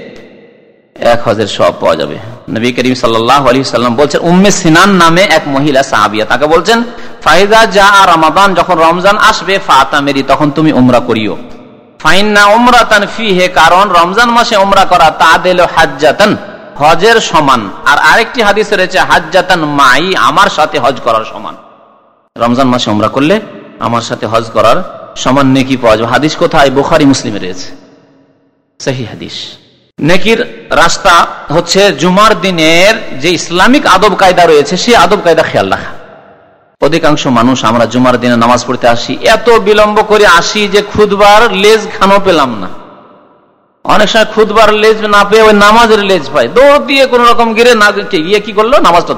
1 হজের সওয়াব পাওয়া যাবে। নবী করিম সাল্লাল্লাহু আলাইহি সাল্লাম বলছেন, উম্মে সিনান নামে এক মহিলা সাহাবিয়া, তাকে বলছেন, ফাইজা জা রমাদান, যখন রমজান আসবে, ফাতামিরি, তখন তুমি উমরা করিও। ফাইন্না উমরাতান ফিহে, কারণ রমজান মাসে উমরা করা তাদেল হাজ্জাতান, হজের সমান। আর আরেকটি হাদিসে রয়েছে, হাজ্জাতান মাই, আমার সাথে হজ করার সমান। রমজান মাসে উমরা করলে আমার সাথে হজ করার সমান নেকি পাওয়া যাবে। হাদিস কোথায়? বুখারী মুসলিমে রয়েছে, সহিহ হাদিস। নেকির রাস্তা হচ্ছে জুমার দিনের যে ইসলামিক আদব কায়দা রয়েছে, সেই আদব কায়দা খেয়াল রাখা। অধিকাংশ মানুষ আমরা জুমার দিনে নামাজ পড়তে আসি, এত বিলম্ব করে আসি যে খুতবার লেজ খানো পেলাম না। অনেক সময় খুতবার লেজ না পেয়ে ওই নামাজের লেজ পায়, দৌড় দিয়ে কোন রকম গিয়ে গিয়ে কি করলো? নামাজটা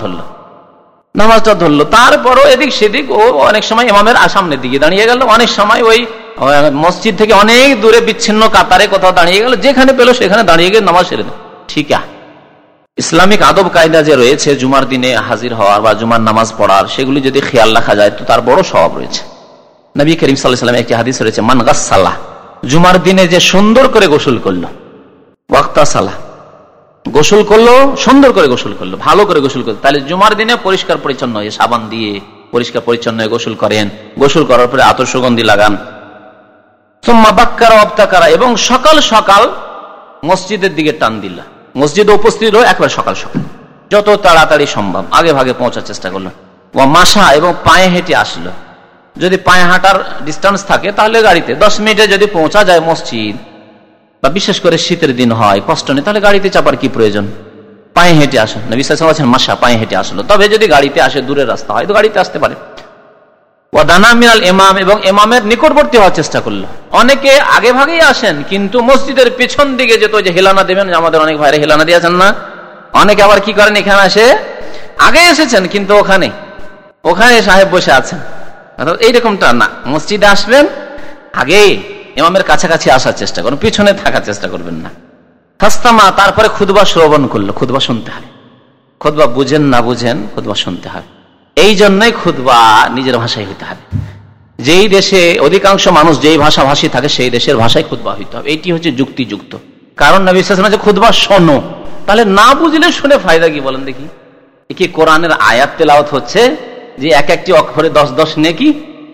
ধরলো। তারপরও এদিক সেদিক ও অনেক সময় ইমামের সামনের দিকে দাঁড়িয়ে গেল, অনেক সময় ওই মসজিদ থেকে অনেক দূরে বিচ্ছিন্ন কাতারে কোথাও দাঁড়িয়ে গেল, যেখানে পেলো সেখানে দাঁড়িয়ে গিয়ে নামাজ সেরে দেয়। ঠিক আছে, ইসলামিক আদব কায়দা যে রয়েছে জুমার দিনে হাজির হওয়ার বা জুমার নামাজ পড়ার, সেগুলি যদি খেয়াল রাখা যায় তো তার বড় স্বভাব রয়েছে। নবী করিম সাল্লাল্লাহু আলাইহি ওয়াসাল্লাম একটি হাদিস রয়েছে, মান গাসসালা, জুমার দিনে যে সুন্দর করে গোসল করলো, ওয়াক্তাসালা, গোসল করলো, সুন্দর করে গোসল করলো, ভালো করে গোসল করলো, তাহলে জুমার দিনে পরিষ্কার পরিচ্ছন্ন হয়ে সাবান দিয়ে পরিষ্কার পরিচ্ছন্ন হয়ে গোসল করেন, গোসল করার পরে আতর সুগন্ধি লাগান। সুম্মা বাক্কারা ওয়াবতাকারা, এবং সকাল সকাল মসজিদের দিকে টান দিলা, মসজিদে উপস্থিত হলো একবার সকাল সকাল, যত তাড়াতাড়ি সম্ভব আগে ভাগে পৌঁছার চেষ্টা করলো। ওয়া মাসা, এবং পায়ে হেঁটে আসলো। যদি পায়ে হাঁটার ডিস্টেন্স থাকে তাহলে গাড়িতে 10 মিনিটে যদি পৌঁছা যায় মসজিদ, বা বিশেষ করে শীতের দিন হয়, কষ্ট নেই, তাহলে গাড়িতে চাপার কি প্রয়োজন? পায়ে হেঁটে আসেন। নবী সাল্লাল্লাহু আলাইহি ওয়াসাল্লাম মাসা, পায়ে হেঁটে আসলো। তবে যদি গাড়িতে আসে, দূরের রাস্তা হয়, তো গাড়িতে আসতে পারে। ওয়াদানা মিনাল ইমাম, এবং ইমামের নিকটবর্তী হওয়ার চেষ্টা করলো। অনেকে আগে ভাগেই আসেন, কিন্তু মসজিদের পেছন দিকে যেত, যে হেলানা দেবেন, আমাদের অনেক ভাইরা হেলানা দিয়ে আছেন না, অনেকে আবার কি করেন, এখানে আসে, আগে এসেছেন কিন্তু ওখানে সাহেব বসে আছেন, এইরকমটা না। মসজিদে আসবেন, আগে ইমামের কাছাকাছি আসার চেষ্টা করুন, পিছনে থাকার চেষ্টা করবেন না। ফাস্তামা, তারপরে খুতবা শ্রবণ করলো। খুতবা শুনতে হবে, খুতবা বুঝেন না বুঝেন, খুতবা শুনতে হবে। এই জন্যই খুতবা নিজের ভাষায় হইতে হবে। যেই দেশে অধিকাংশ মানুষ যেই ভাষাভাষী থাকে, সেই দেশের ভাষায় খুতবা হইতে হবে। এইটি হচ্ছে যুক্তিযুক্ত। কারণ নবী সাল্লাল্লাহু আলাইহি ওয়াসাল্লাম খুতবা শোনো, তাহলে না বুঝলে শুনে ফায়দা কি বলেন দেখি? কি কোরআনের আয়াত তেলাওয়াত হচ্ছে যে এক একটি অক্ষরে 10-10 নেকি?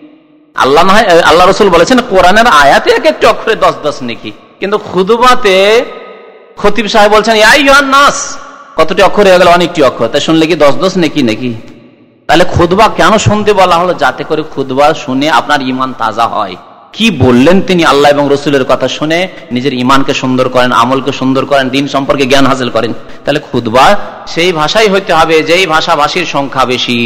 আল্লাহ রাসূল বলেছেন কোরআনের আয়াতে এক একটি অক্ষরে 10-10 নেকি, কিন্তু খুতবাতে খতিব সাহেব বলছেন ইয়া আইয়ুহান নাস, কতটি অক্ষর হয়ে গেল? অনেকটি অক্ষর, তাই শুনলে কি 10-10 নেকি? তাহলে খুতবা কেন শুনতে বলা হলো? যাতে করে খুতবা শুনে আপনার ঈমান তাজা হয়, কি বললেন তিনি আল্লাহ এবং রসুলের কথা শুনে নিজের ইমানকে সুন্দর করেন, আমলকে সুন্দর করেন, দিন সম্পর্কে জ্ঞান হাসিল করেন। তাহলে খুতবা সেই ভাষাই হইতে হবে যেই ভাষাভাষীর সংখ্যা বেশি।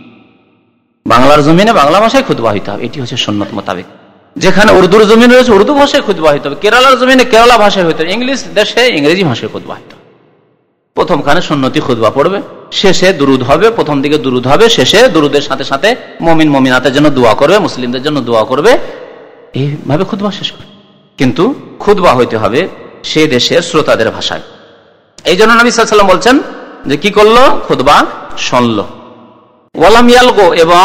বাংলার জমিনে বাংলা ভাষায় খুতবা হইতে হবে, এটি হচ্ছে সুন্নত মোতাবেক। যেখানে উর্দুর জমিন রয়েছে উর্দু ভাষায় খুতবা হইতে হবে, কেরালার জমিনে কেরালা ভাষায় হইতে হবে, ইংলিশ দেশে ইংরেজি ভাষায় খুতবা হইতে হবে। প্রথমখানে সুন্নতি খুতবা পড়বে, শেষে দুরুদ হবে, প্রথম দিকে দুরুদ হবে, শেষে দুরুদের সাথে সাথে মুমিন মুমিনাতের জন্য দোয়া করবে, মুসলিমদের জন্য দোয়া করবে, এইভাবে খুতবা শেষ করবে। কিন্তু খুতবা হইতে হবে সে দেশের শ্রোতাদের ভাষায়। এই জন্য নবী সাল্লাল্লাহু আলাইহি ওয়াসাল্লাম বলছেন যে কি করলো, খুতবা শুনলো। ওয়ালাম ইয়ালগো, এবং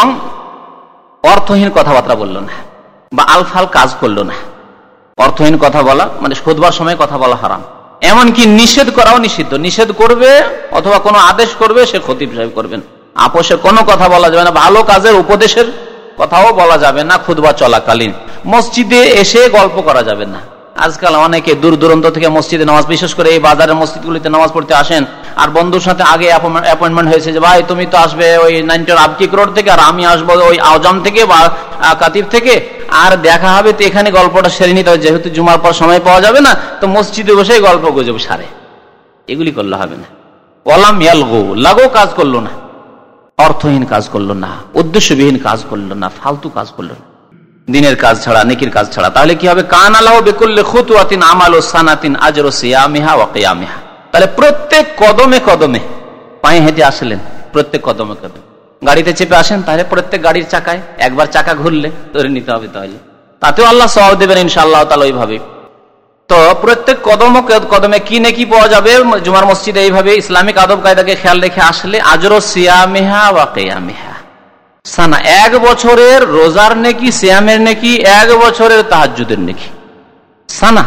অর্থহীন কথাবার্তা বললো না বা আলফাল কাজ করলো না। অর্থহীন কথা বলা মানে খুতবার সময় কথা বলা হারাম, এমনকি নিষেধ করাও নিষিদ্ধ। নিষেধ করবে অথবা কোনো আদেশ করবে সে খতিব সাহেব করবেন, আপোষে কোনো কথা বলা যাবে না, ভালো কাজের উপদেশের কথাও বলা যাবে না খুতবা চলাকালীন। মসজিদে এসে গল্প করা যাবে না। আজকাল অনেকে দূর দূরান্ত থেকে মসজিদে নামাজ, বিশেষ করে এই বাজারের মসজিদগুলিতে নামাজ পড়তে আসেন, আর বন্ধুর সাথে আগে অ্যাপয়েন্টমেন্ট হয়েছে যে ভাই তুমি তো আসবে ওই 90 আবকিক রোড থেকে, আর আমি আসবো ওই আওজাম থেকে বা কাতিব থেকে, আর দেখা হবে তো এখানে গল্পটা সেরে নিতে হবে, যেহেতু জুমার পর সময় পাওয়া যাবে না, তো মসজিদে বসে গল্প গুজব সারে। এগুলি করলে হবে না। ওয়ালাম ইয়ালগু, লাগো কাজ করলো না, অর্থহীন কাজ করলো না, উদ্দেশ্যবিহীন কাজ করলো না, ফালতু কাজ করলো না, দিনের কাজ ছাড়া, নেকির কাজ ছাড়া। তাহলে কি হবে, কান আলাহু বিকুল্লি খুতওয়াতিন আমালু সানাতিন আজরু সিয়ামিহা ওয়া কিয়ামিহা। তাহলে প্রত্যেক কদমে কদমে, পায়ে হেঁটে আসলেন, প্রত্যেক কদমে কদমে, গাড়িতে চেপে আসেন, তাহলে প্রত্যেক গাড়ির চাকায় একবার চাকা ঘুরলে ধরে নিতে হবে, তাহলে তাতেও আল্লাহ সওয়াব দেবেন ইনশাআল্লাহ তাআলা ওইভাবে। তো প্রত্যেক কদম কদমে কি নেকি পাওয়া যাবে জুমার মসজিদে এইভাবে ইসলামিক আদব কায়দাকে খেয়াল রেখে আসলে। আজরু সিয়ামিহা ওয়া কিয়ামিহা, সানা, 1 বছরের রোজার নেকি, সিয়ামের নেকি, 1 বছরের তাহাজ্জুদের নেকি। সানা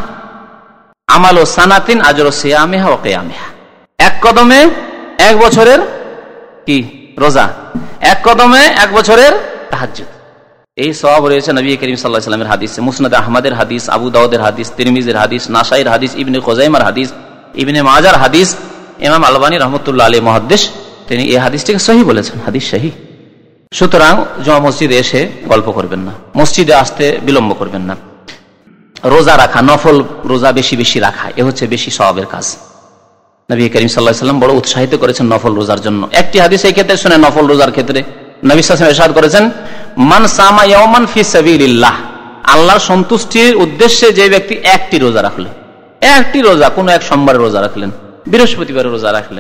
আমালু সানাতিন আজরু সিয়ামিহা ওয়া কিয়ামিহা, 1 কদমে 1 বছরের কি রোজা, 1 কদমে 1 বছরের তাহাজ্জুদ। এই সওয়াব রয়েছে নবী করিম সাল্লাল্লাহু আলাইহি ওয়াসাল্লামের হাদিসে, মুসনাদ আহমদের হাদিস, আবু দাউদের হাদিস, তিরমিজির হাদিস, নাসাইর হাদিস, ইবনে খুজাইমার হাদিস, ইবনে মাজার হাদিস। ইমাম আলবানী রাহমাতুল্লাহ আলাইহি মুহাদ্দিস, তিনি এই হাদিসটিকে সহিহ বলেছেন, হাদিস সহিহ। সুতরাং জুমা মসজিদে এসে গল্প করবেন না, মসজিদে আসতে বিলম্ব করবেন না। রোজা রাখা, নফল রোজা বেশি বেশি রাখা, এ হচ্ছে বেশি সওয়াবের কাজ। নবী করিম সাল্লাল্লাহু আলাইহি ওয়াসাল্লাম বড় উৎসাহিত করেছেন নফল রোজার জন্য। একটি হাদিস এই ক্ষেত্রে শুনে, নফল রোজার ক্ষেত্রে নবী সাল্লাল্লাহু আলাইহি ওয়াসাল্লাম ইরশাদ করেছেন, মান সামা ইয়াওমান ফি সাবিলিল্লাহ, আল্লাহর সন্তুষ্টির উদ্দেশ্যে যে ব্যক্তি একটি রোজা রাখলেন, একটি রোজা, কোনো এক সোমবারের রোজা রাখলেন, বৃহস্পতিবারের রোজা রাখলেন,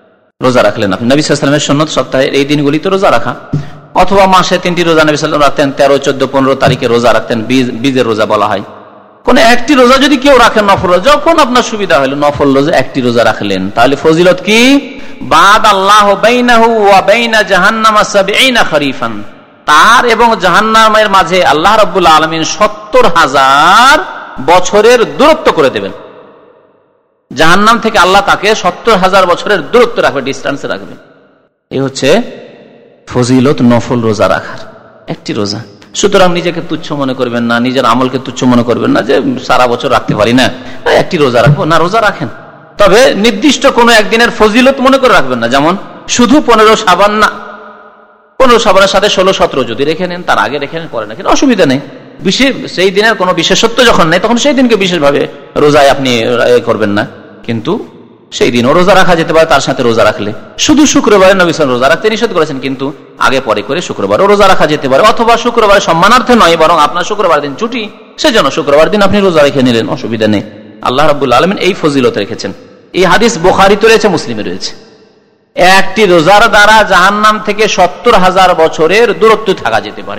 আপনি নবী সাল্লাল্লাহু আলাইহি ওয়াসাল্লামের সুন্নাত সপ্তাহে এই দিনগুলিতে রোজা রাখা, অথবা মাসে 3টি রোজা নবী সাল্লাল্লাহু আলাইহি ওয়াসাল্লাম রাখতেন, 13, 14, 15 তারিখে রোজা রাখতেন, বীজের রোজা বলা হয়। কোন একটি রোজা যদি কেউ রাখেন, নফল রোজা, যখন আপনার সুবিধা হলো নফল রোজা একটি রোজা রাখলেন, তাহলে ফজিলত কি, বাদ আল্লাহু বাইনাহু ওয়া বাইনা জাহান্নাম 70 খরিফান, তার এবং জাহান্নামের মাঝে আল্লাহ রাব্বুল আলামিন 70,000 বছরের দূরত্ব করে দেবেন। জাহান্নাম থেকে আল্লাহ তাকে 70,000 বছরের দূরত্ব রাখবে, ডিস্টেন্সে রাখবে। এই হচ্ছে ফজিলত নফল রোজা রাখার, একটি রোজা। সুতরাং নিজেকে তুচ্ছ মনে করবেন না, নিজের আমলকে তুচ্ছ মনে করবেন না যে সারা বছর রাখতে পারি না, একটি রোজা রাখবো না। রোজা রাখেন, তবে নির্দিষ্ট কোনো একদিনের ফজিলত মনে করে রাখবেন না। যেমন শুধু 15 শাবান না, 15 শাবানের সাথে 16, 17 যদি রেখে নেন, তার আগে রেখে নেন, পরে রাখেন, অসুবিধা নেই। সেই দিনের কোনো বিশেষত্ব যখন নেই, তখন সেই দিনকে বিশেষভাবে রোজায় আপনি করবেন না। কিন্তু সেই দিনও রোজা রাখা যেতে পারে, তার সাথে রোজা রাখলে। শুধু শুক্রবারে নবী সাল্লাল্লাহু আলাইহি ওয়াসাল্লাম রোজা রাখতে নিষেধ করেছেন, কিন্তু আগে পরে করে শুক্রবারও রোজা রাখা যেতে পারে, অথবা শুক্রবারে সম্মানার্থে নয়, বরং আপনার শুক্রবার দিন ছুটি, সেজন্য শুক্রবার দিন আপনি রোজা রেখে নিলেন, অসুবিধা নেই। আল্লাহ রাব্বুল আলামিন এই ফজিলত রেখেছেন। এই হাদিস বুখারীতে রয়েছে, মুসলিমে রয়েছে। একটি রোজার দ্বারা জাহান্নাম থেকে 70,000 বছরের দূরত্ব থাকা যেতে পারে।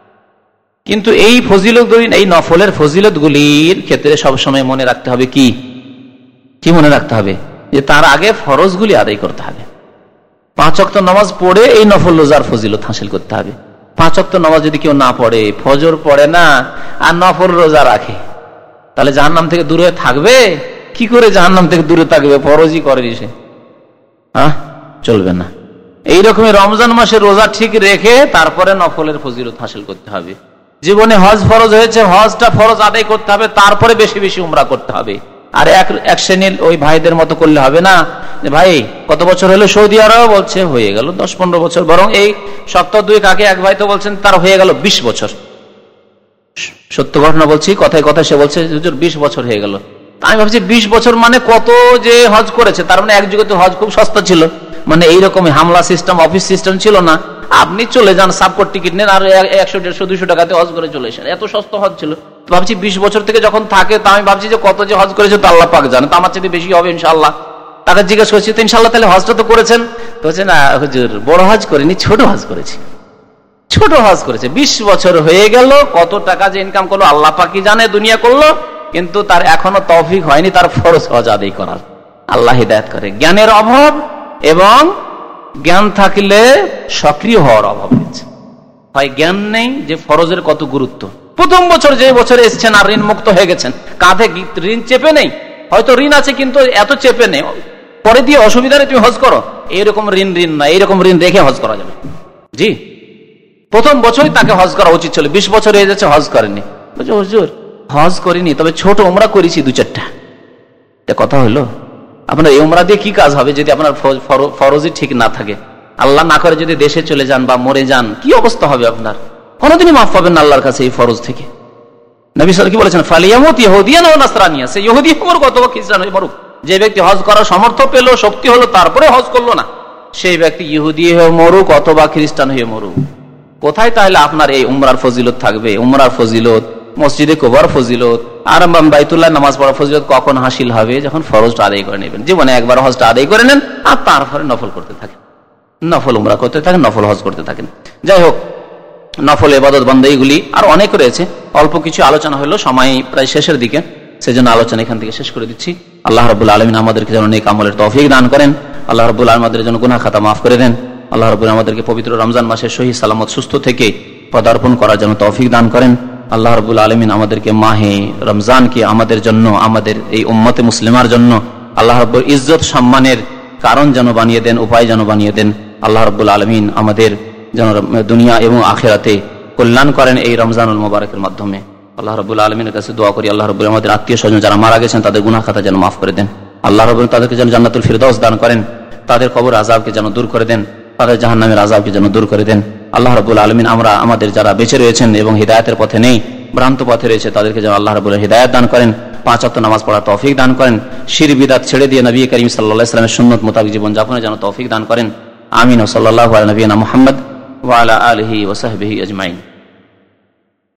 কিন্তু এই ফজিলতগুলি, এই নফলের ফজিলতগুলির ক্ষেত্রে সবসময় মনে রাখতে হবে কি মনে রাখতে হবে, যে তার আগে ফরজগুলি আদায় করতে হবে। 5 ওয়াক্ত নামাজ পড়ে এই নফল রোজার ফজিলত হাসিল করতে হবে। 5 ওয়াক্ত নামাজ যদি কেউ না পড়ে, ফজর পড়ে না, আর নফল রোজা রাখে, তাহলে জাহান্নাম থেকে দূরে থাকবে কি করে? জাহান্নাম থেকে দূরে থাকবে, ফরজই করে সে, চলবে না। এইরকমই রমজান মাসে রোজা ঠিক রেখে তারপরে নফলের ফজিলত হাসিল করতে হবে। জীবনে হজ ফরজ হয়েছে, হজটা ফরজ আদায় করতে হবে, তারপরে বেশি বেশি উমরা করতে হবে। আর এক শ্রেণীর ওই ভাইদের মতো করলে হবে না, যে ভাই কত বছর হলো সৌদি আরব, বলছে হয়ে গেল 10-15 বছর। বরং এই সপ্তাহ 2 আগে এক ভাই তো বলছেন তার হয়ে গেল 20 বছর। সত্য ঘটনা বলছি, কথায় কথায় সে বলছে হুজুর 20 বছর হয়ে গেল। আমি ভাবছি 20 বছর মানে কত যে হজ করেছে, তার মানে এক যুগে তো হজ খুব সস্তা ছিল, মানে এইরকম হামলা সিস্টেম, অফিস সিস্টেম ছিল না। আপনি চলে যান, সাবকোট টিকিট নেন আর 100, 150, 200 টাকাতে হজ করে চলে এসেন, এত সস্তা হজ ছিল। তো ভাবছি 20 বছর থেকে যখন থাকে, তা আমি ভাবছি যে কত যে হজ করেছে তো আল্লাহ পাক জানে, তো আমার চেয়ে বেশি হবে ইনশাআল্লাহ। তাকে জিজ্ঞেস করছি, তো ইনশাআল্লাহ তাহলে হজটা তো করেছেন? তো বলছে না হুজুর, বড় হজ করিনি, ছোট হজ করেছি। ছোট হজ করেছে, 20 বছর হয়ে গেল, কত টাকা যে ইনকাম করলো আল্লাহ পাকই জানে, দুনিয়া করলো, কিন্তু তার এখনো তৌফিক হয়নি তার ফরজ হজ আদায় করার। আল্লাহ হিদায়াত করে। জ্ঞানের অভাব এবং জ্ঞান থাকলে সক্রিয় হওয়ার অভাব হয়েছে। হয় জ্ঞান নেই যে ফরজের কত গুরুত্ব। প্রথম বছর যে বছরে এসছেন আর ঋণ মুক্ত হয়ে গেছেন, কাঁধে ঋণ চেপে নেই, হয়তো ঋণ আছে কিন্তু এত চেপে নেই, পরে দিয়ে অসুবিধা নেই, তুমি হজ করো, এইরকম ঋণ না, এইরকম ঋণ রেখে হজ করা যাবে। জি, প্রথম বছরই তাকে হজ করা উচিত ছিল। 20 বছর হয়ে যাচ্ছে হজ করেনি। বলছে হুজুর হজ করিনি, তবে ছোট উমরা করেছি 2-4টা। এটা কথা হলো? আপনার এই উমরা দিয়ে কি কাজ হবে যদি আপনার ফরজই ঠিক না থাকে? আল্লাহ না করে যদি দেশে চলে যান বা মরে যান, কি অবস্থা হবে আপনার? কোনদিনই মাফ পাবেন না আল্লাহর কাছে এই ফরজ থেকে। নবী সাল্লাল্লাহু আলাইহি ওয়াসাল্লাম কি বলেছেন? ফালিয়ামুত ইহুদিয়ান ওয়া নাসরানিয়া, সে ইহুদি হোক অথবা খ্রিস্টান হয়ে মরুক। যে ব্যক্তি হজ করার সামর্থ্য পেল, শক্তি হলো, তারপরে হজ করলো না, সেই ব্যক্তি ইহুদি হয়ে মরুক অথবা খ্রিস্টান হয়ে মরুক। কোথায় তাহলে আপনার এই উমরার ফজিলত থাকবে? উমরার ফজিলত, মসজিদে কুবার ফজিলত, আর বাইতুল্লাহ নামাজ পড়ার ফজিলত কখন হাসিল হবে? যখন ফরজটা আদায় করে নেবেন। জীবনে একবার হজটা আদায় করে নেন আর তারপরে নফল করতে থাকেন, নফল উমরা করতে থাকেন, নফল হজ করতে থাকেন। যাই হোক, নফল ইবাদত বান্দাইগুলি আর অনেক রয়েছে, অল্প কিছু আলোচনা হলো, সময় প্রায় শেষের দিকে, সেজন্য আলোচনা এখান থেকে শেষ করে দিচ্ছি। আল্লাহ রাব্বুল আলামিন আমাদেরকে যেন নেক আমলের তৌফিক দান করেন। আল্লাহ রাব্বুল আলামিন আমাদের জন্য গুনাহ খাতা মাফ করে দেন। আল্লাহ রাব্বুল আলামিন আমাদেরকে পবিত্র রমজান মাসে সহি সালামত সুস্থ থেকে পদার্পণ করার জন্য তৌফিক দান করেন। আল্লাহ রাব্বুল আলামিন আমাদেরকে মাহে রমজানকে আমাদের জন্য, আমাদের এই উম্মতে মুসলিমার জন্য আল্লাহ রাব্বুল ইজ্জত সম্মানের কারণ যেন বানিয়ে দেন, উপায় যেন বানিয়ে দেন। আল্লাহ রাব্বুল আলামিন আমাদের যেন দুনিয়া এবং আখিরাতে কল্যাণ করেন এই রমজানুল মুবারকের মাধ্যমে। আল্লাহ রাব্বুল আলামিনের কাছে দোয়া করি, আল্লাহ রাব্বুল আমাদের আত্মীয় স্বজন যারা মারা গেছেন তাদের গুনাহ খাতা যেন মাফ করে দেন। আল্লাহ রাব্বুল তাদেরকে যেন জান্নাতুল ফিরদাউস দান করেন, তাদের কবর আযাবকে যেন দূর করে দেন, তাদের জাহান্নামের আযাবকে যেন দূর করে দেন। আল্লাহ রাব্বুল আলামিন আমরা আমাদের যারা বেঁচে রয়েছেন এবং হিদায়াতের পথে নেই, ভ্রান্ত পথে রয়েছে, তাদেরকে যেন আল্লাহ রাব্বুল হিদায়াত দান করেন, 5 ওয়াক্ত নামাজ পড়ার তৌফিক দান করেন, শিরক বিদআত ছেড়ে দিয়ে নবী করিম সাল্লাল্লাহু আলাইহি ওয়াসাল্লামের সুন্নাত মোতাবেক জীবন যাপনের যেন তৌফিক দান করেন। আমিন। ওয়া সাল্লাল্লাহু আলা নবিয়িনা মুহাম্মদ ওয়া আলা আলিহি ওয়া সাহবিহি আজমাইন।